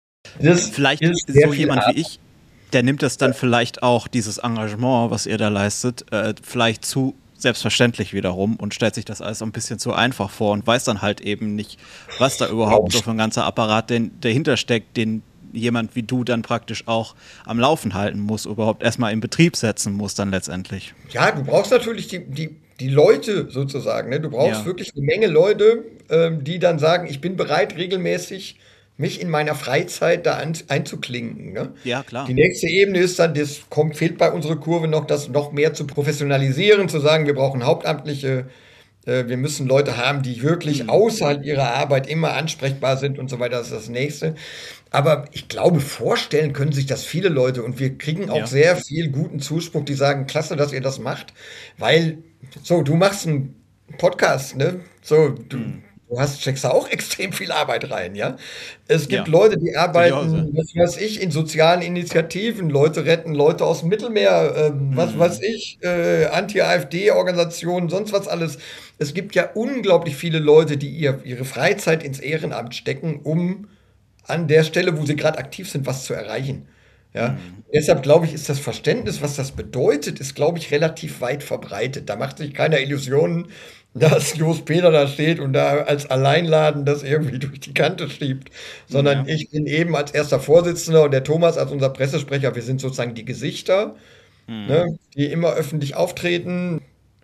das Vielleicht ist sehr so viel jemand wie Arbeit. ich, der nimmt das dann vielleicht auch, dieses Engagement, was ihr da leistet, äh, vielleicht zu selbstverständlich wiederum und stellt sich das alles so ein bisschen zu einfach vor und weiß dann halt eben nicht, was da überhaupt so für ein ganzer Apparat den, dahinter steckt, den jemand wie du dann praktisch auch am Laufen halten muss, überhaupt erstmal in Betrieb setzen muss dann letztendlich. Ja, du brauchst natürlich die, die, die Leute sozusagen. Ne? Du brauchst Ja, wirklich eine Menge Leute, ähm, die dann sagen, ich bin bereit, regelmäßig mich in meiner Freizeit da ein, einzuklinken. Ne? ja, klar. Die nächste Ebene ist dann, das kommt, fehlt bei unserer Kurve noch, das noch mehr zu professionalisieren, zu sagen, wir brauchen Hauptamtliche, äh, wir müssen Leute haben, die wirklich Mhm. außerhalb ihrer Arbeit immer ansprechbar sind und so weiter. Das ist das Nächste. Aber ich glaube, vorstellen können sich das viele Leute und wir kriegen auch Ja. sehr viel guten Zuspruch, die sagen, klasse, dass ihr das macht, weil, so, du machst einen Podcast, ne? So, du, Mhm. du hast, steckst da auch extrem viel Arbeit rein, ja? Es gibt Ja, Leute, die sehe ich auch so. arbeiten, was weiß ich, in sozialen Initiativen, Leute retten Leute aus dem Mittelmeer, ähm, was weiß Mhm. ich, äh, Anti-AfD-Organisationen, sonst was alles. Es gibt ja unglaublich viele Leute, die ihr, ihre Freizeit ins Ehrenamt stecken, um an der Stelle, wo sie gerade aktiv sind, was zu erreichen. Ja, Mhm. deshalb glaube ich, ist das Verständnis, was das bedeutet, ist, glaube ich, relativ weit verbreitet. Da macht sich keiner Illusionen, dass Jos Peter da steht und da als Alleinladen das irgendwie durch die Kante schiebt, sondern Ja. ich bin eben als erster Vorsitzender und der Thomas als unser Pressesprecher, wir sind sozusagen die Gesichter, Mhm. ne, die immer öffentlich auftreten.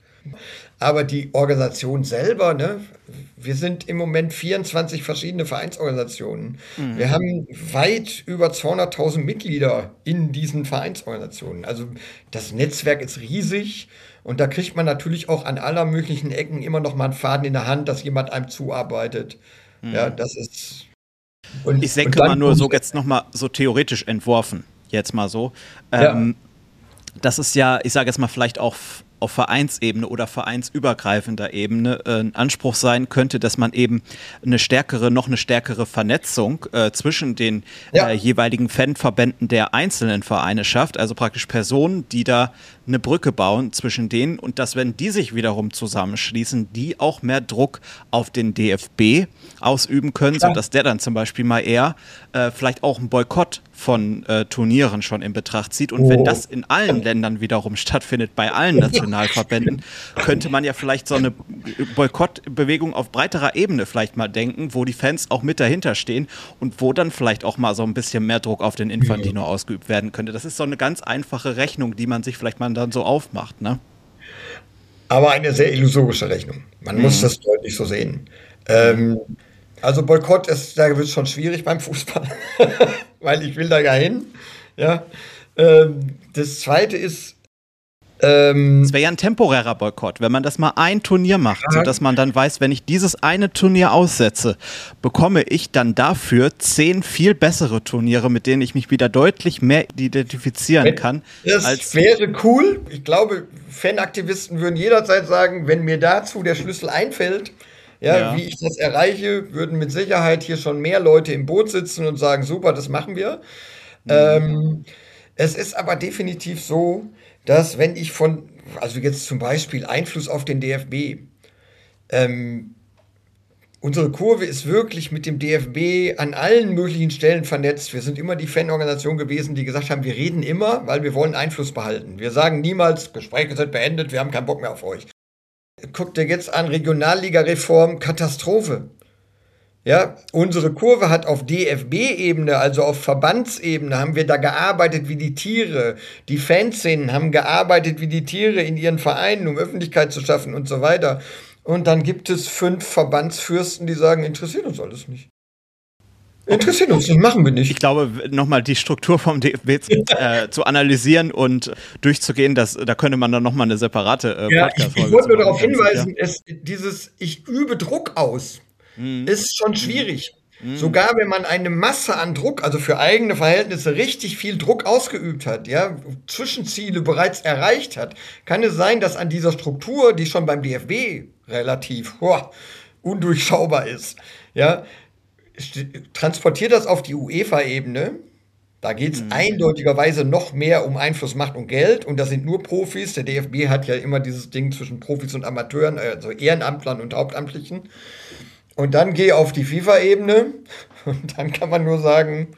Aber die Organisation selber, ne, wir sind im Moment vierundzwanzig verschiedene Vereinsorganisationen. Wir Mhm. haben weit über zweihunderttausend Mitglieder in diesen Vereinsorganisationen. Also das Netzwerk ist riesig und da kriegt man natürlich auch an aller möglichen Ecken immer noch mal einen Faden in der Hand, dass jemand einem zuarbeitet. Ja, Mhm. das ist Ich und, und denke mal dann nur kommt, so jetzt nochmal so theoretisch entworfen, jetzt mal so. ja, Ähm, das ist ja, ich sage jetzt mal vielleicht auch auf Vereinsebene oder vereinsübergreifender Ebene äh, ein Anspruch sein könnte, dass man eben eine stärkere, noch eine stärkere Vernetzung äh, zwischen den äh, ja, jeweiligen Fanverbänden der einzelnen Vereine schafft, also praktisch Personen, die da eine Brücke bauen zwischen denen und dass, wenn die sich wiederum zusammenschließen, die auch mehr Druck auf den D F B ausüben können, klar. sodass der dann zum Beispiel mal eher äh, vielleicht auch einen Boykott von äh, Turnieren schon in Betracht zieht. Und wenn Oh. das in allen Ländern wiederum stattfindet, bei allen Nationalverbänden, könnte man ja vielleicht so eine Boykottbewegung auf breiterer Ebene vielleicht mal denken, wo die Fans auch mit dahinter stehen und wo dann vielleicht auch mal so ein bisschen mehr Druck auf den Infantino ausgeübt werden könnte. Das ist so eine ganz einfache Rechnung, die man sich vielleicht mal dann so aufmacht, ne? Aber eine sehr illusorische Rechnung. Man muss Mhm. das deutlich so sehen. Mhm. Ähm, also Boykott ist, da wird es schon schwierig beim Fußball, weil ich will da ja hin. Ja. Ähm, das Zweite ist, Es wäre ähm, ja ein temporärer Boykott, wenn man das mal ein Turnier macht, ja, sodass man dann weiß, wenn ich dieses eine Turnier aussetze, bekomme ich dann dafür zehn viel bessere Turniere, mit denen ich mich wieder deutlich mehr identifizieren wenn, kann, das als wäre cool. Ich glaube, Fanaktivisten würden jederzeit sagen, wenn mir dazu der Schlüssel einfällt, ja, wie ja. ich das erreiche, würden mit Sicherheit hier schon mehr Leute im Boot sitzen und sagen, super, das machen wir. Mhm. Ähm, es ist aber definitiv so, dass wenn ich von, also jetzt zum Beispiel Einfluss auf den D F B, ähm, unsere Kurve ist wirklich mit dem D F B an allen möglichen Stellen vernetzt. Wir sind immer die Fanorganisation gewesen, die gesagt haben, wir reden immer, weil wir wollen Einfluss behalten. Wir sagen niemals, Gespräche sind beendet, wir haben keinen Bock mehr auf euch. Guck dir jetzt an, Regionalliga-Reform, Katastrophe. Ja, unsere Kurve hat auf D F B-Ebene, also auf Verbandsebene, haben wir da gearbeitet wie die Tiere. Die Fanszenen haben gearbeitet wie die Tiere in ihren Vereinen, um Öffentlichkeit zu schaffen und so weiter. Und dann gibt es fünf Verbandsfürsten, die sagen, interessiert uns alles nicht. Interessiert uns nicht, machen wir nicht. Ich glaube, nochmal die Struktur vom D F B zu, äh, zu analysieren und durchzugehen, das, da könnte man dann nochmal eine separate äh, ja, Podcast-Folge ich, ich wollte nur darauf machen, hinweisen, es, dieses ich übe Druck aus, mhm. ist schon schwierig. Mhm. Sogar wenn man eine Masse an Druck, also für eigene Verhältnisse richtig viel Druck ausgeübt hat, ja, Zwischenziele bereits erreicht hat, kann es sein, dass an dieser Struktur, die schon beim D F B relativ boah, undurchschaubar ist, ja, transportiert das auf die UEFA-Ebene. Da geht es mhm. eindeutigerweise noch mehr um Einfluss, Macht und Geld. Und das sind nur Profis. Der D F B hat ja immer dieses Ding zwischen Profis und Amateuren, also Ehrenamtlern und Hauptamtlichen. Und dann gehe auf die FIFA-Ebene. Und dann kann man nur sagen,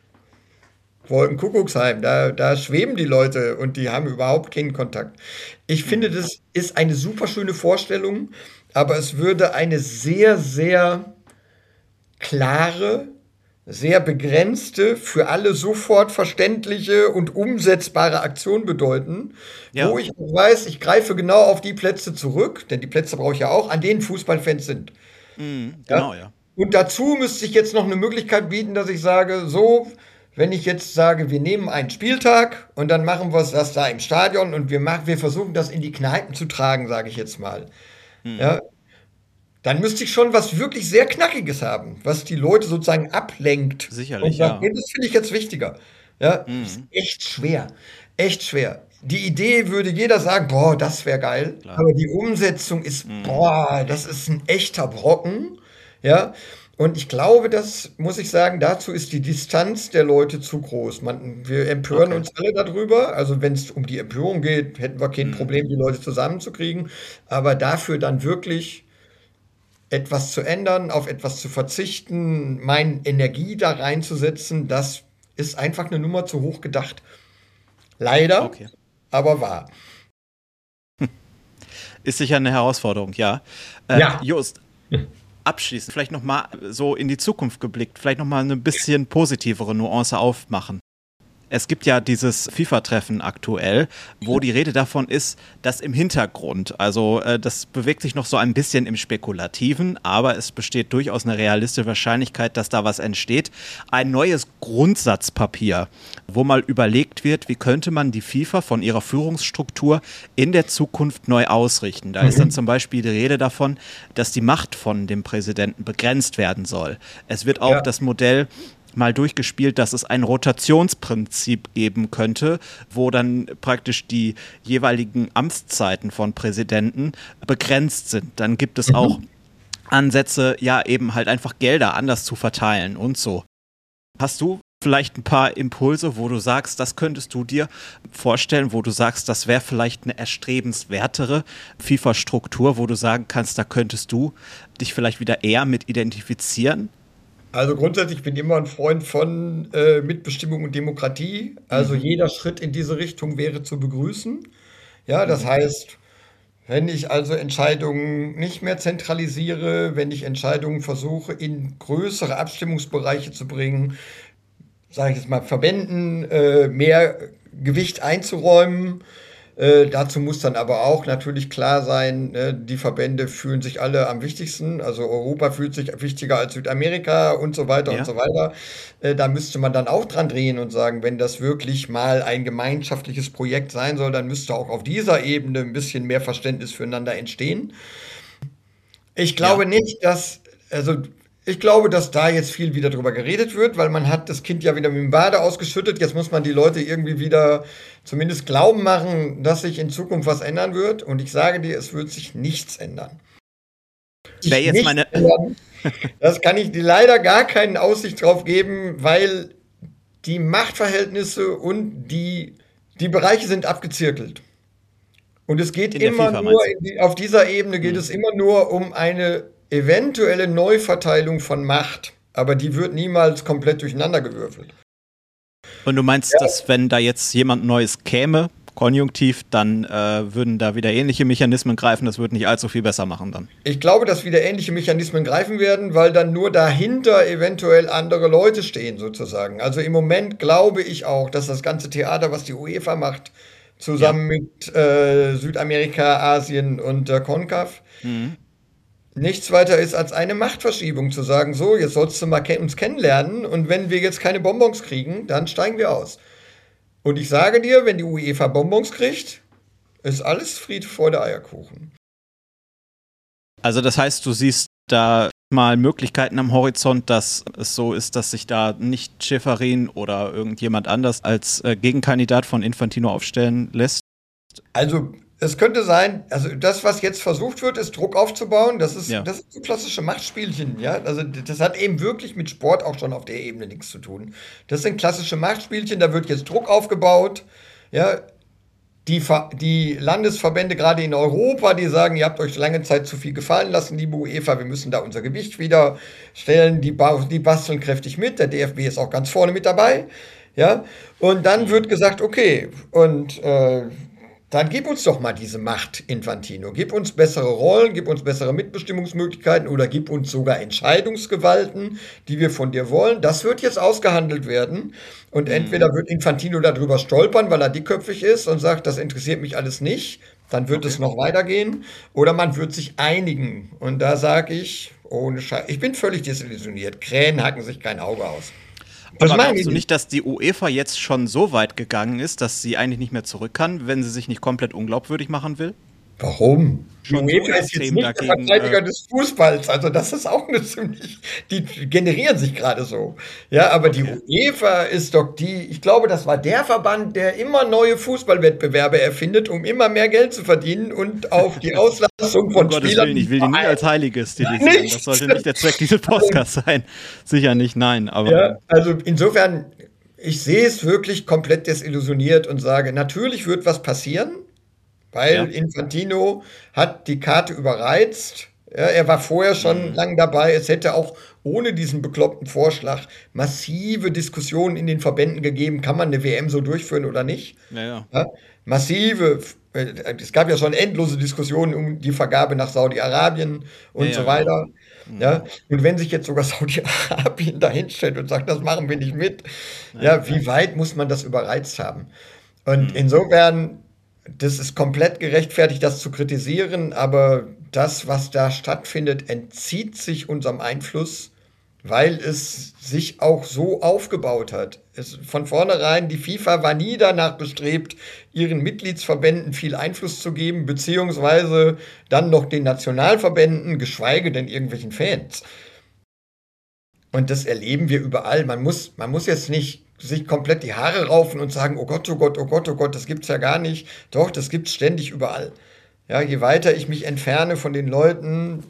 Wolkenkuckucksheim, da, da schweben die Leute und die haben überhaupt keinen Kontakt. Ich finde, das ist eine super schöne Vorstellung, aber es würde eine sehr, sehr klare, sehr begrenzte, für alle sofort verständliche und umsetzbare Aktion bedeuten, ja. wo ich weiß, ich greife genau auf die Plätze zurück, denn die Plätze brauche ich ja auch, an denen Fußballfans sind. Mhm, genau, ja. ja. Und dazu müsste ich jetzt noch eine Möglichkeit bieten, dass ich sage, so, wenn ich jetzt sage, wir nehmen einen Spieltag und dann machen wir das da im Stadion und wir, machen, wir versuchen das in die Kneipen zu tragen, sage ich jetzt mal. Mhm. Ja. Dann müsste ich schon was wirklich sehr Knackiges haben, was die Leute sozusagen ablenkt. Sicherlich, und sagt, ja. Das finde ich jetzt wichtiger. Ja, mhm. ist echt schwer. Echt schwer. Die Idee würde jeder sagen, boah, das wäre geil. Klar. Aber die Umsetzung ist, mhm. boah, das ist ein echter Brocken. Ja, und ich glaube, das muss ich sagen, dazu ist die Distanz der Leute zu groß. Man, wir empören okay. uns alle darüber. Also wenn es um die Empörung geht, hätten wir kein mhm. Problem, die Leute zusammenzukriegen. Aber dafür dann wirklich etwas zu ändern, auf etwas zu verzichten, meine Energie da reinzusetzen, das ist einfach eine Nummer zu hoch gedacht. Leider, okay. aber wahr. Ist sicher eine Herausforderung, ja. Äh, ja. Jost, abschließend, vielleicht noch mal so in die Zukunft geblickt, vielleicht noch mal eine bisschen positivere Nuance aufmachen. Es gibt ja dieses FIFA-Treffen aktuell, wo die Rede davon ist, dass im Hintergrund, also äh, das bewegt sich noch so ein bisschen im Spekulativen, aber es besteht durchaus eine realistische Wahrscheinlichkeit, dass da was entsteht. Ein neues Grundsatzpapier, wo mal überlegt wird, wie könnte man die FIFA von ihrer Führungsstruktur in der Zukunft neu ausrichten. Da mhm. ist dann zum Beispiel die Rede davon, dass die Macht von dem Präsidenten begrenzt werden soll. Es wird auch ja. das Modell mal durchgespielt, dass es ein Rotationsprinzip geben könnte, wo dann praktisch die jeweiligen Amtszeiten von Präsidenten begrenzt sind. Dann gibt es mhm. auch Ansätze, ja eben halt einfach Gelder anders zu verteilen und so. Hast du vielleicht ein paar Impulse, wo du sagst, das könntest du dir vorstellen, wo du sagst, das wäre vielleicht eine erstrebenswertere FIFA-Struktur, wo du sagen kannst, da könntest du dich vielleicht wieder eher mit identifizieren? Also grundsätzlich bin ich immer ein Freund von äh, Mitbestimmung und Demokratie. Also mhm. jeder Schritt in diese Richtung wäre zu begrüßen. Ja, das mhm. heißt, wenn ich also Entscheidungen nicht mehr zentralisiere, wenn ich Entscheidungen versuche, in größere Abstimmungsbereiche zu bringen, sage ich jetzt mal, Verbänden äh, mehr Gewicht einzuräumen. Äh, dazu muss dann aber auch natürlich klar sein, äh, die Verbände fühlen sich alle am wichtigsten. Also Europa fühlt sich wichtiger als Südamerika und so weiter ja. und so weiter. Äh, da müsste man dann auch dran drehen und sagen, wenn das wirklich mal ein gemeinschaftliches Projekt sein soll, dann müsste auch auf dieser Ebene ein bisschen mehr Verständnis füreinander entstehen. Ich glaube ja. nicht, dass, also ich glaube, dass da jetzt viel wieder drüber geredet wird, weil man hat das Kind ja wieder mit dem Bade ausgeschüttet. Jetzt muss man die Leute irgendwie wieder zumindest glauben machen, dass sich in Zukunft was ändern wird. Und ich sage dir, es wird sich nichts ändern. Wäre jetzt meine ändern. Das kann ich dir leider gar keine Aussicht drauf geben, weil die Machtverhältnisse und die, die Bereiche sind abgezirkelt. Und es geht immer nur, in die, auf dieser Ebene geht hm. es immer nur um eine eventuelle Neuverteilung von Macht, aber die wird niemals komplett durcheinandergewürfelt. Und du meinst, ja, dass wenn da jetzt jemand Neues käme, konjunktiv, dann äh, würden da wieder ähnliche Mechanismen greifen, das würde nicht allzu viel besser machen dann? Ich glaube, dass wieder ähnliche Mechanismen greifen werden, weil dann nur dahinter eventuell andere Leute stehen sozusagen. Also im Moment glaube ich auch, dass das ganze Theater, was die UEFA macht, zusammen ja. mit äh, Südamerika, Asien und der CONCACAF, mhm. nichts weiter ist als eine Machtverschiebung, zu sagen, so, jetzt sollst du mal ke- uns kennenlernen und wenn wir jetzt keine Bonbons kriegen, dann steigen wir aus. Und ich sage dir, wenn die UEFA Bonbons kriegt, ist alles Friede, Freude, Eierkuchen. Also das heißt, du siehst da mal Möglichkeiten am Horizont, dass es so ist, dass sich da nicht Schäferin oder irgendjemand anders als äh, Gegenkandidat von Infantino aufstellen lässt? Also es könnte sein, also das, was jetzt versucht wird, ist Druck aufzubauen. Das ist, ja. das ist so klassische Machtspielchen, ja. Also das hat eben wirklich mit Sport auch schon auf der Ebene nichts zu tun. Das sind klassische Machtspielchen, da wird jetzt Druck aufgebaut, ja. Die, die Landesverbände gerade in Europa, die sagen, ihr habt euch lange Zeit zu viel gefallen lassen, liebe UEFA, wir müssen da unser Gewicht wieder stellen, die, ba- die basteln kräftig mit, der D F B ist auch ganz vorne mit dabei, ja. Und dann wird gesagt, okay, und äh, dann gib uns doch mal diese Macht, Infantino. Gib uns bessere Rollen, gib uns bessere Mitbestimmungsmöglichkeiten oder gib uns sogar Entscheidungsgewalten, die wir von dir wollen. Das wird jetzt ausgehandelt werden. Und mhm. entweder wird Infantino darüber stolpern, weil er dickköpfig ist und sagt, das interessiert mich alles nicht. Dann wird okay. es noch weitergehen. Oder man wird sich einigen. Und da sage ich, ohne Scheiß, ich bin völlig desillusioniert. Krähen hacken sich kein Auge aus. Was Aber glaubst du nicht, dass die UEFA jetzt schon so weit gegangen ist, dass sie eigentlich nicht mehr zurück kann, wenn sie sich nicht komplett unglaubwürdig machen will? Warum? Schon die UEFA ist jetzt nicht dagegen, der Verteidiger äh, des Fußballs, also das ist auch eine ziemlich, die generieren sich gerade so. Ja, aber okay. die UEFA ist doch die, ich glaube, das war der Verband, der immer neue Fußballwettbewerbe erfindet, um immer mehr Geld zu verdienen und auf die Auslassung von um Gottes Spielern. Willen, ich will die nie als Heilige stilisieren. Das sollte nicht der Zweck dieses Podcasts sein. Sicher nicht, nein. Aber ja, also insofern, ich sehe es wirklich komplett desillusioniert und sage, natürlich wird was passieren. Weil ja. Infantino hat die Karte überreizt. Ja, er war vorher schon mhm. lang dabei. Es hätte auch ohne diesen bekloppten Vorschlag massive Diskussionen in den Verbänden gegeben, kann man eine W M so durchführen oder nicht. Ja, ja. Ja, massive, es gab ja schon endlose Diskussionen um die Vergabe nach Saudi-Arabien und ja, so weiter. Ja. Ja, und wenn sich jetzt sogar Saudi-Arabien dahinstellt und sagt, das machen wir nicht mit, ja, ja, wie weit muss man das überreizt haben? Und mhm. insofern, das ist komplett gerechtfertigt, das zu kritisieren, aber das, was da stattfindet, entzieht sich unserem Einfluss, weil es sich auch so aufgebaut hat. Es, von vornherein, die FIFA war nie danach bestrebt, ihren Mitgliedsverbänden viel Einfluss zu geben, beziehungsweise dann noch den Nationalverbänden, geschweige denn irgendwelchen Fans. Und das erleben wir überall. Man muss, man muss jetzt nicht sich komplett die Haare raufen und sagen, oh Gott, oh Gott, oh Gott, oh Gott, das gibt's ja gar nicht. Doch, das gibt's ständig überall. Ja, je weiter ich mich entferne von den Leuten,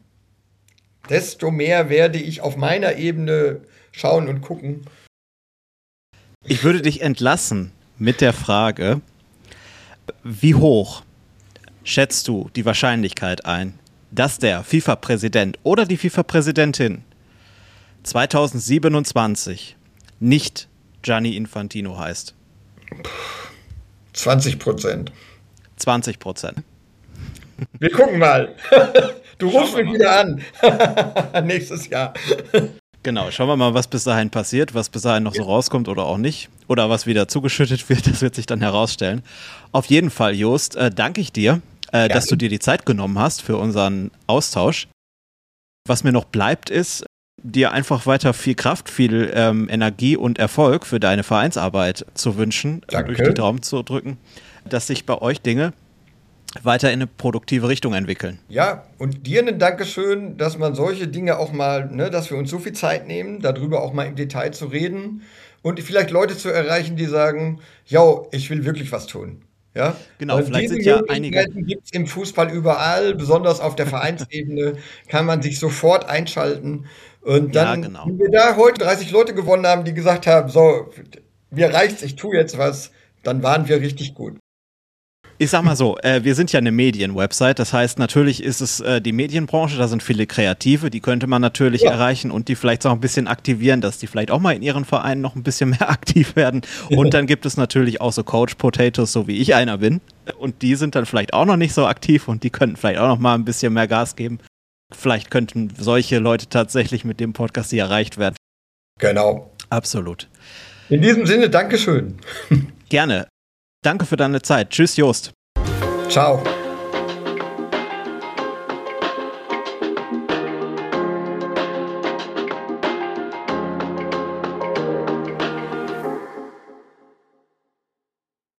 desto mehr werde ich auf meiner Ebene schauen und gucken. Ich würde dich entlassen mit der Frage, wie hoch schätzt du die Wahrscheinlichkeit ein, dass der FIFA-Präsident oder die FIFA-Präsidentin zwanzig siebenundzwanzig nicht Gianni Infantino heißt? zwanzig Prozent. zwanzig Prozent. Wir gucken mal. Du rufst mich wieder an. Nächstes Jahr. Genau, schauen wir mal, was bis dahin passiert, was bis dahin noch so rauskommt oder auch nicht. Oder was wieder zugeschüttet wird, das wird sich dann herausstellen. Auf jeden Fall, Jost, äh, danke ich dir, äh, dass du dir die Zeit genommen hast für unseren Austausch. Was mir noch bleibt, ist, dir einfach weiter viel Kraft, viel ähm, Energie und Erfolg für deine Vereinsarbeit zu wünschen, Danke. Durch die Daumen zu drücken, dass sich bei euch Dinge weiter in eine produktive Richtung entwickeln. Ja, und dir ein Dankeschön, dass man solche Dinge auch mal, ne, dass wir uns so viel Zeit nehmen, darüber auch mal im Detail zu reden und vielleicht Leute zu erreichen, die sagen, ja, ich will wirklich was tun. Ja? Genau, und vielleicht sind ja einige. Gibt es im Fußball überall, besonders auf der Vereinsebene, kann man sich sofort einschalten. Und dann, ja, genau. wenn wir da heute dreißig Leute gewonnen haben, die gesagt haben, so, mir reicht's, ich tue jetzt was, dann waren wir richtig gut. Ich sag mal so, äh, wir sind ja eine Medienwebsite, das heißt, natürlich ist es äh, die Medienbranche, da sind viele Kreative, die könnte man natürlich ja. erreichen und die vielleicht auch ein bisschen aktivieren, dass die vielleicht auch mal in ihren Vereinen noch ein bisschen mehr aktiv werden. Und dann gibt es natürlich auch so Couch Potatoes, so wie ich einer bin. Und die sind dann vielleicht auch noch nicht so aktiv und die könnten vielleicht auch noch mal ein bisschen mehr Gas geben. Vielleicht könnten solche Leute tatsächlich mit dem Podcast hier erreicht werden. Genau. Absolut. In diesem Sinne, Dankeschön. Gerne. Danke für deine Zeit. Tschüss, Jost. Ciao.